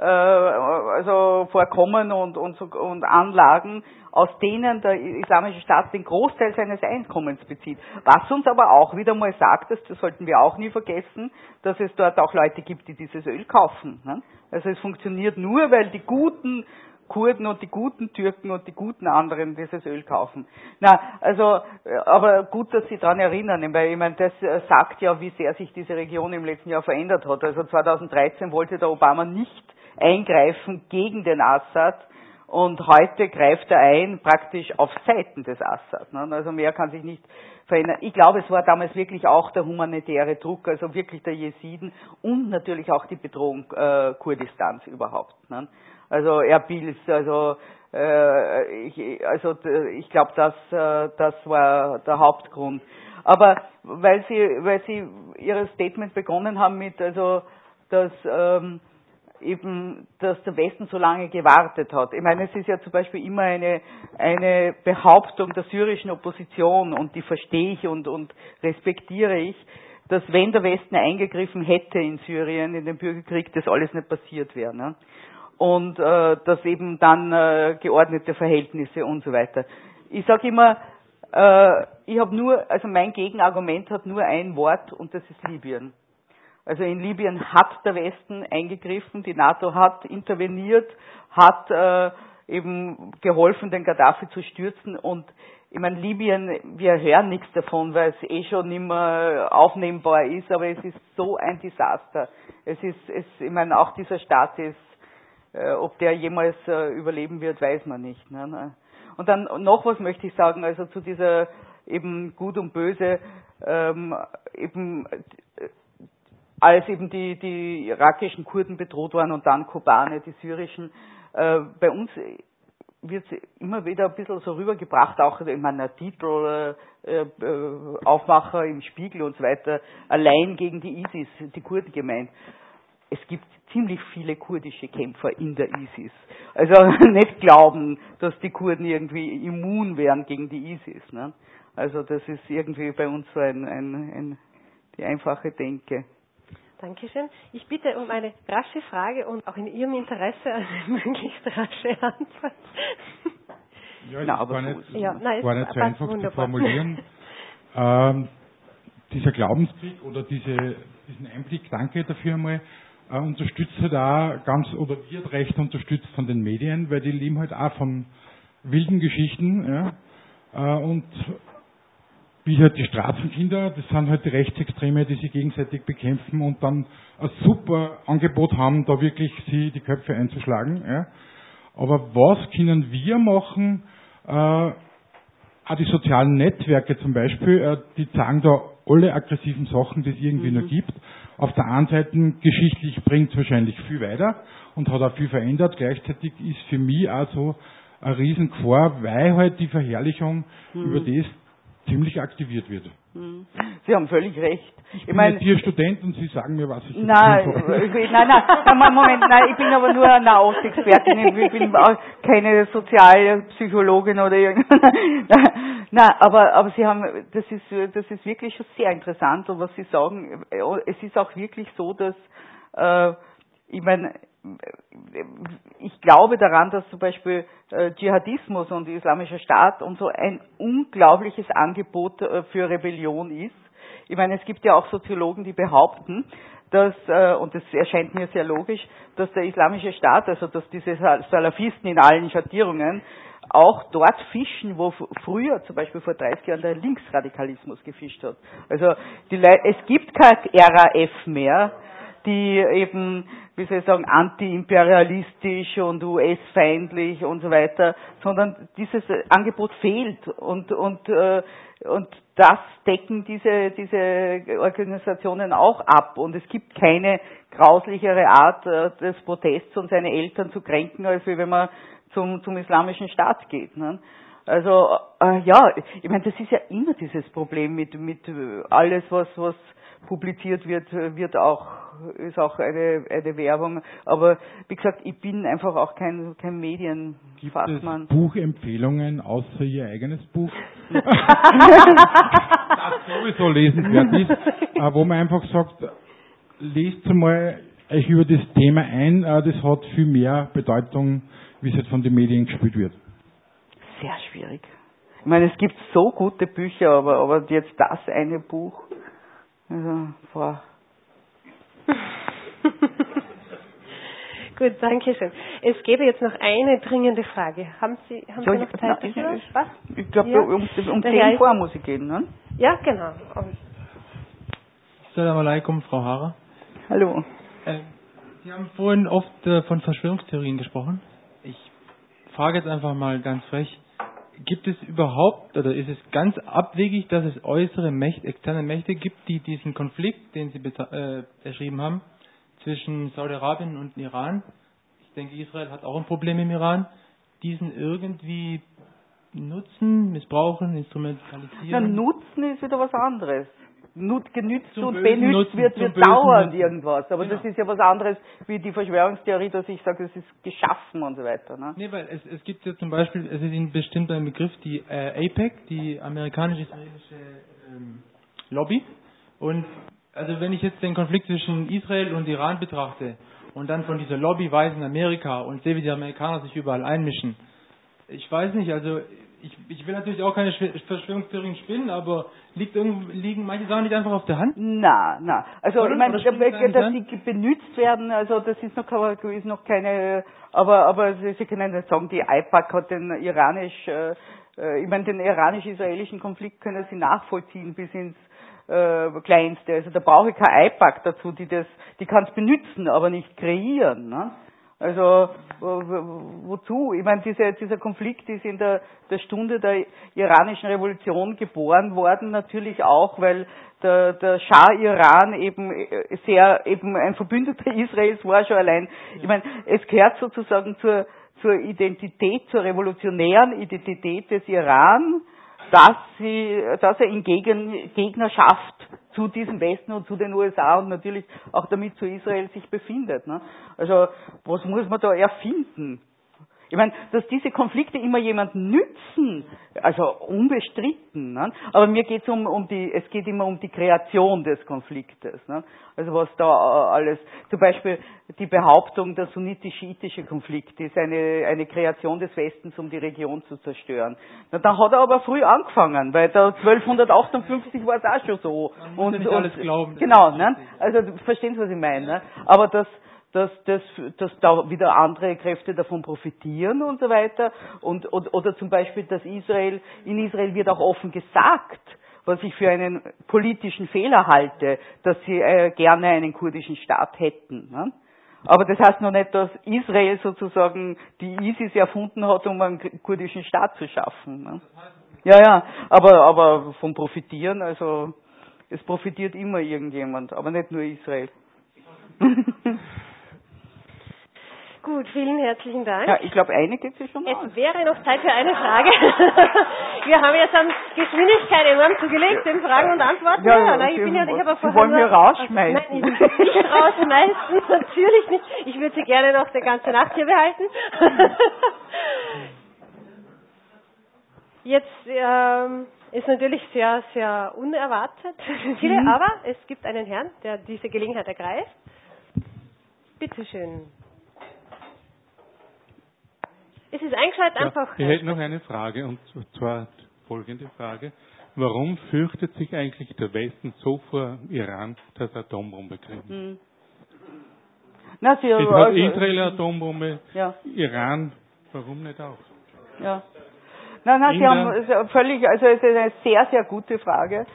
also Vorkommen und Anlagen, aus denen der Islamische Staat den Großteil seines Einkommens bezieht. Was uns aber auch wieder mal sagt, das sollten wir auch nie vergessen, dass es dort auch Leute gibt, die dieses Öl kaufen. Ne? Also es funktioniert nur, weil die guten Kurden und die guten Türken und die guten anderen dieses Öl kaufen. Na, also, aber gut, dass Sie daran erinnern, weil ich meine, das sagt ja, wie sehr sich diese Region im letzten Jahr verändert hat. Also 2013 wollte der Obama nicht eingreifen gegen den Assad und heute greift er ein praktisch auf Seiten des Assad. Ne? Also mehr kann sich nicht verändern. Ich glaube, es war damals wirklich auch der humanitäre Druck, also wirklich der Jesiden und natürlich auch die Bedrohung Kurdistans überhaupt. Ne? Also Erbils, ich glaube, das war der Hauptgrund. Aber weil Sie Ihr Statement begonnen haben mit, also dass der Westen so lange gewartet hat. Ich meine, es ist ja zum Beispiel immer eine Behauptung der syrischen Opposition, und die verstehe ich und respektiere ich, dass wenn der Westen eingegriffen hätte in Syrien, in den Bürgerkrieg, das alles nicht passiert wäre. Ne? Und dass eben dann geordnete Verhältnisse und so weiter. Ich sage immer, mein Gegenargument hat nur ein Wort, und das ist Libyen. Also in Libyen hat der Westen eingegriffen, die NATO hat interveniert, hat eben geholfen, den Gaddafi zu stürzen, und ich meine, Libyen, wir hören nichts davon, weil es schon nicht mehr aufnehmbar ist, aber es ist so ein Desaster. Ich meine, auch dieser Staat ist, ob der jemals überleben wird, weiß man nicht. Ne? Und dann noch was möchte ich sagen, also zu dieser eben Gut und Böse, als eben die irakischen Kurden bedroht waren und dann Kobane, die syrischen, bei uns wird immer wieder ein bisschen so rübergebracht, auch in meiner Titel, Aufmacher im Spiegel und so weiter, allein gegen die ISIS, die Kurden gemeint. Es gibt ziemlich viele kurdische Kämpfer in der ISIS. Also nicht glauben, dass die Kurden irgendwie immun wären gegen die ISIS. Ne? Also das ist irgendwie bei uns so die einfache Denke. Dankeschön. Ich bitte um eine rasche Frage und auch in Ihrem Interesse eine möglichst rasche Antwort. Ja, das war nicht so einfach zu wunderbar. formulieren. Dieser Glaubenskrieg oder diesen Einblick, danke dafür einmal, unterstützt halt auch wird recht unterstützt von den Medien, weil die leben halt auch von wilden Geschichten, ja, und wie halt die Straßenkinder, das sind halt die Rechtsextreme, die sich gegenseitig bekämpfen und dann ein super Angebot haben, da wirklich sie die Köpfe einzuschlagen. Ja. Aber was können wir machen? Auch die sozialen Netzwerke zum Beispiel, die zeigen da alle aggressiven Sachen, die es irgendwie nur gibt. Auf der einen Seite geschichtlich bringt es wahrscheinlich viel weiter und hat auch viel verändert. Gleichzeitig ist für mich auch so eine Riesengefahr, weil halt die Verherrlichung über das ziemlich aktiviert wird. Sie haben völlig recht. Ich bin jetzt hier Student und Sie sagen mir, was ich jetzt nein, ich bin aber nur eine Nahostexpertin. Ich bin auch keine Sozialpsychologin oder irgendwas. Na, aber Sie haben, das ist wirklich schon sehr interessant und was Sie sagen, es ist auch wirklich so, dass, ich meine, ich glaube daran, dass zum Beispiel Dschihadismus und Islamischer Staat und so ein unglaubliches Angebot für Rebellion ist. Ich meine, es gibt ja auch Soziologen, die behaupten, dass, und das erscheint mir sehr logisch, dass der Islamische Staat, also dass diese Salafisten in allen Schattierungen, auch dort fischen, wo früher, zum Beispiel vor 30 Jahren, der Linksradikalismus gefischt hat. Also es gibt kein RAF mehr, die eben, wie soll ich sagen, antiimperialistisch und US-feindlich und so weiter, sondern dieses Angebot fehlt und das decken diese Organisationen auch ab und es gibt keine grauslichere Art des Protests und seine Eltern zu kränken, als wenn man zum Islamischen Staat geht. Ne? Also ja, ich meine, das ist ja immer dieses Problem mit alles, was publiziert wird, ist auch eine Werbung. Aber wie gesagt, ich bin einfach auch kein Medienfachmann. Gibt es Buchempfehlungen außer Ihr eigenes Buch? Das sowieso lesenswert ist, wo man einfach sagt, lest mal euch über das Thema ein, das hat viel mehr Bedeutung, wie es jetzt von den Medien gespielt wird. Sehr schwierig. Ich meine, es gibt so gute Bücher, aber jetzt das eine Buch. Also, boah. Gut, danke schön. Es gäbe jetzt noch eine dringende Frage. Haben Sie noch Zeit dafür? Was? Ich glaube, ja. um 10 vor muss ich gehen, ne? Ja, genau. Assalamu alaikum, Frau Hara. Hallo. Sie haben vorhin oft von Verschwörungstheorien gesprochen. Ich frage jetzt einfach mal ganz frech, gibt es überhaupt, oder ist es ganz abwegig, dass es äußere Mächte, externe Mächte gibt, die diesen Konflikt, den Sie beschrieben haben, zwischen Saudi-Arabien und Iran, ich denke, Israel hat auch ein Problem im Iran, diesen irgendwie nutzen, missbrauchen, instrumentalisieren? Na, nutzen ist wieder was anderes. Genützt Zum und bösen benützt Nutzen, wird zum dauernd Nutzen. irgendwas. Aber Genau. das ist ja was anderes wie die Verschwörungstheorie, dass ich sage, es ist geschaffen und so weiter. Ne? Nee, weil es gibt ja zum Beispiel, es ist Ihnen bestimmt ein Begriff, die AIPAC, die amerikanisch-israelische Lobby. Und also wenn ich jetzt den Konflikt zwischen Israel und Iran betrachte und dann von dieser Lobby weiß in Amerika und sehe, wie die Amerikaner sich überall einmischen, ich weiß nicht, also ich will natürlich auch keine Verschwörungstheorien spinnen, aber liegen manche Sachen nicht einfach auf der Hand? Na. Also Oder? ich meine, Oder dass die benutzt werden, also das ist noch keine, aber Sie können nicht sagen, die IPAC hat den den iranisch-israelischen Konflikt können Sie nachvollziehen bis ins Kleinste. Also da brauche ich keine IPAC dazu, die kann es benutzen, aber nicht kreieren. Ne? Also wozu? Ich meine, dieser Konflikt ist in der Stunde der iranischen Revolution geboren worden, natürlich auch, weil der Schah Iran eben ein Verbündeter Israels war schon allein. Ich meine, es gehört sozusagen zur Identität, zur revolutionären Identität des Iran, dass er in Gegnerschaft zu diesem Westen und zu den USA und natürlich auch damit zu Israel sich befindet. Ne? Also was muss man da erfinden? Ich meine, dass diese Konflikte immer jemanden nützen, also unbestritten. Ne? Aber mir geht es geht immer um die Kreation des Konfliktes. Ne? Also was da alles, zum Beispiel die Behauptung, der sunnitisch-schiitische Konflikt ist eine Kreation des Westens, um die Region zu zerstören. Na, da hat er aber früh angefangen, weil da 1258 war es auch schon so. Man muss ja nicht alles glauben. Genau, ne? Also verstehen Sie, was ich meine? Ne? Aber dass da wieder andere Kräfte davon profitieren und so weiter. Oder zum Beispiel, dass in Israel wird auch offen gesagt, was ich für einen politischen Fehler halte, dass sie gerne einen kurdischen Staat hätten. Ne? Aber das heißt noch nicht, dass Israel sozusagen die ISIS erfunden hat, um einen kurdischen Staat zu schaffen. Ne? Ja, aber vom Profitieren, also es profitiert immer irgendjemand, aber nicht nur Israel. Gut, vielen herzlichen Dank. Ja, ich glaube, eine geht sich schon aus. Es wäre noch Zeit für eine Frage. Wir haben jetzt an Geschwindigkeit enorm zugelegt, den Fragen und Antworten. Ja, Nein, ich habe Sie wollen mir rausschmeißen. Nein, ich will Sie nicht rausschmeißen, natürlich nicht. Ich würde Sie gerne noch die ganze Nacht hier behalten. Jetzt ist natürlich sehr, sehr unerwartet für viele, aber es gibt einen Herrn, der diese Gelegenheit ergreift. Bitte schön. Es ist eingeschaltet einfach. Ich hätte noch eine Frage, und zwar folgende Frage. Warum fürchtet sich eigentlich der Westen so vor Iran, das Atombombe kriegen? Na, es hat Israel eine Atombombe, ja. Iran, warum nicht auch? Ja. Nein, Sie haben völlig, also es ist eine sehr, sehr gute Frage.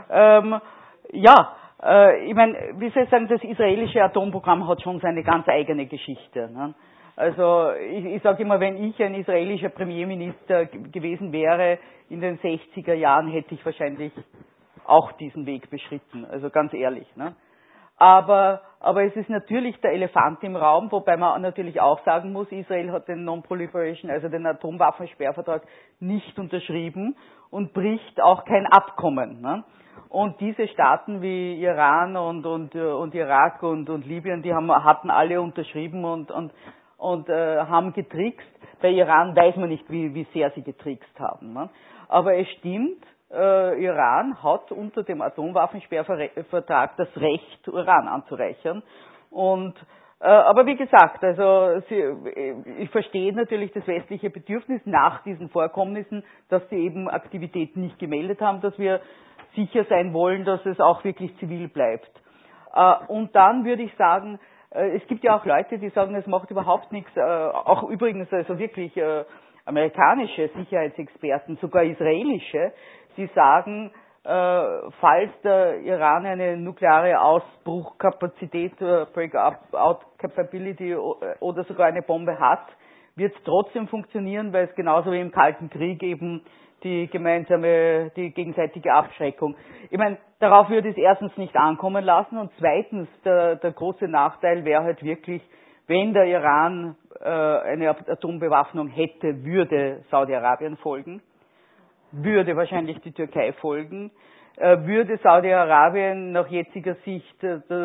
Ich meine, wie soll ich sagen, das israelische Atomprogramm hat schon seine ganz eigene Geschichte. Ne? Also ich sage immer, wenn ich ein israelischer Premierminister gewesen wäre in den 60er Jahren, hätte ich wahrscheinlich auch diesen Weg beschritten, also ganz ehrlich. Ne? Aber es ist natürlich der Elefant im Raum, wobei man natürlich auch sagen muss, Israel hat den Non-Proliferation, also den Atomwaffensperrvertrag, nicht unterschrieben und bricht auch kein Abkommen. Ne? Und diese Staaten wie Iran und Irak und Libyen, die hatten alle unterschrieben und haben getrickst. Bei Iran weiß man nicht, wie sehr sie getrickst haben. Ne? Aber es stimmt, Iran hat unter dem Atomwaffensperrvertrag das Recht, Uran anzureichern. Aber wie gesagt, also ich verstehe natürlich das westliche Bedürfnis nach diesen Vorkommnissen, dass sie eben Aktivitäten nicht gemeldet haben, dass wir sicher sein wollen, dass es auch wirklich zivil bleibt. Und dann würde ich sagen, es gibt ja auch Leute, die sagen, es macht überhaupt nichts, auch übrigens also wirklich amerikanische Sicherheitsexperten, sogar israelische, die sagen, falls der Iran eine nukleare Ausbruchkapazität, Breakout Capability oder sogar eine Bombe hat, wird es trotzdem funktionieren, weil es genauso wie im Kalten Krieg eben die gegenseitige Abschreckung. Ich meine, darauf würde es erstens nicht ankommen lassen und zweitens der große Nachteil wäre halt wirklich, wenn der Iran eine Atombewaffnung hätte, würde Saudi-Arabien folgen, würde wahrscheinlich die Türkei folgen, würde Saudi-Arabien nach jetziger Sicht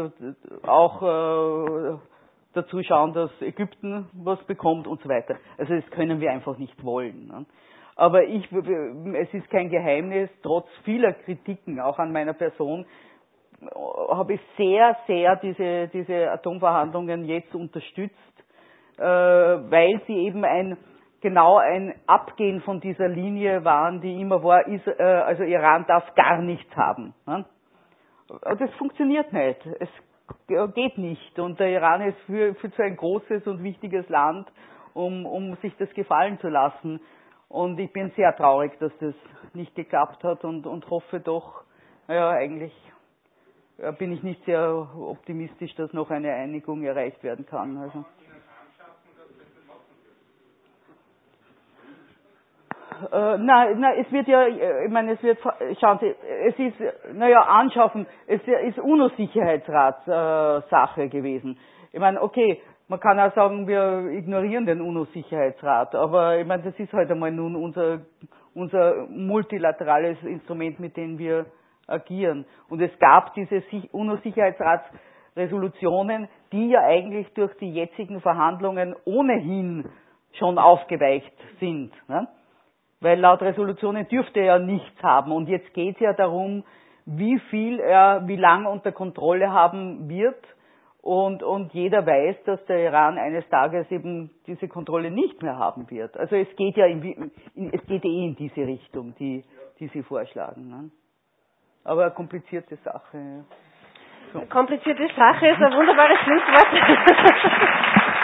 auch dazu schauen, dass Ägypten was bekommt und so weiter. Also das können wir einfach nicht wollen. Ne? Aber es ist kein Geheimnis, trotz vieler Kritiken, auch an meiner Person, habe ich sehr, sehr diese Atomverhandlungen jetzt unterstützt, weil sie eben ein Abgehen von dieser Linie waren, die immer war, also Iran darf gar nichts haben. Ne? Das funktioniert nicht. Es geht nicht. Und der Iran ist für so ein großes und wichtiges Land, um sich das gefallen zu lassen. Und ich bin sehr traurig, dass das nicht geklappt hat und hoffe doch, eigentlich bin ich nicht sehr optimistisch, dass noch eine Einigung erreicht werden kann. Also. Es wird ja, ich meine, schauen Sie, es ist, anschaffen, es ist UNO-Sicherheitsrat-Sache gewesen. Ich meine, okay, man kann auch sagen, wir ignorieren den UNO-Sicherheitsrat, aber ich meine, das ist halt einmal nun unser multilaterales Instrument, mit dem wir agieren. Und es gab diese UNO-Sicherheitsratsresolutionen, die ja eigentlich durch die jetzigen Verhandlungen ohnehin schon aufgeweicht sind. Ne? Weil laut Resolutionen dürfte er ja nichts haben. Und jetzt geht es ja darum, wie viel er wie lange unter Kontrolle haben wird. Und jeder weiß, dass der Iran eines Tages eben diese Kontrolle nicht mehr haben wird. Also es geht ja in diese Richtung, die Sie vorschlagen. Ne? Aber eine komplizierte Sache. Ja. So. Komplizierte Sache ist ein wunderbares Schlusswort.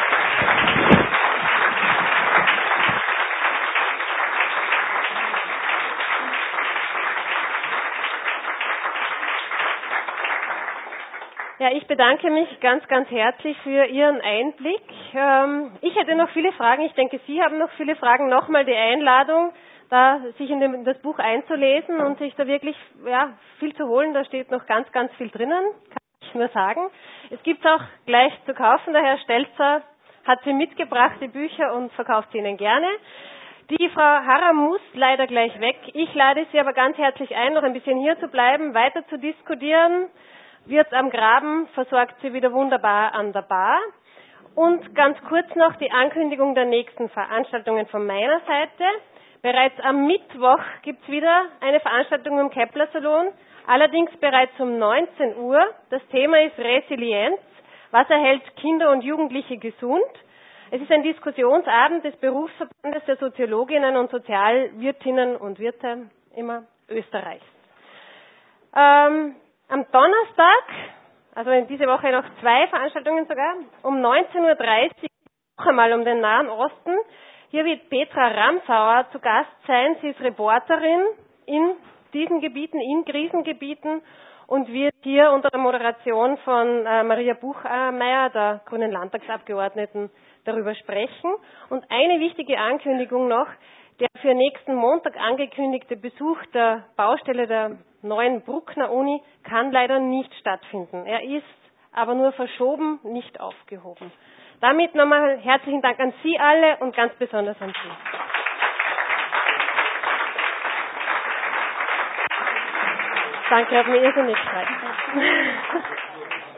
Ja, ich bedanke mich ganz, ganz herzlich für Ihren Einblick. Ich hätte noch viele Fragen. Ich denke, Sie haben noch viele Fragen. Nochmal die Einladung, da sich in das Buch einzulesen und sich da wirklich viel zu holen. Da steht noch ganz, ganz viel drinnen, kann ich nur sagen. Es gibt auch gleich zu kaufen. Der Herr Stelzer hat sie mitgebracht, die Bücher, und verkauft sie Ihnen gerne. Die Frau Harrer muss leider gleich weg. Ich lade Sie aber ganz herzlich ein, noch ein bisschen hier zu bleiben, weiter zu diskutieren. Wirt am Graben versorgt sie wieder wunderbar an der Bar. Und ganz kurz noch die Ankündigung der nächsten Veranstaltungen von meiner Seite. Bereits am Mittwoch gibt's wieder eine Veranstaltung im Kepler-Salon, allerdings bereits um 19 Uhr. Das Thema ist Resilienz. Was erhält Kinder und Jugendliche gesund? Es ist ein Diskussionsabend des Berufsverbandes der Soziologinnen und Sozialwirtinnen und Wirte immer Österreichs. Am Donnerstag, also in dieser Woche noch 2 Veranstaltungen sogar, um 19:30 Uhr noch einmal um den Nahen Osten. Hier wird Petra Ramsauer zu Gast sein. Sie ist Reporterin in diesen Gebieten, in Krisengebieten, und wird hier unter der Moderation von Maria Buchmeier, der grünen Landtagsabgeordneten, darüber sprechen. Und eine wichtige Ankündigung noch: Der für nächsten Montag angekündigte Besuch der Baustelle der neuen Bruckner Uni kann leider nicht stattfinden. Er ist aber nur verschoben, nicht aufgehoben. Damit nochmal herzlichen Dank an Sie alle und ganz besonders an Sie. Danke, hat mir irrsinnig gefreut.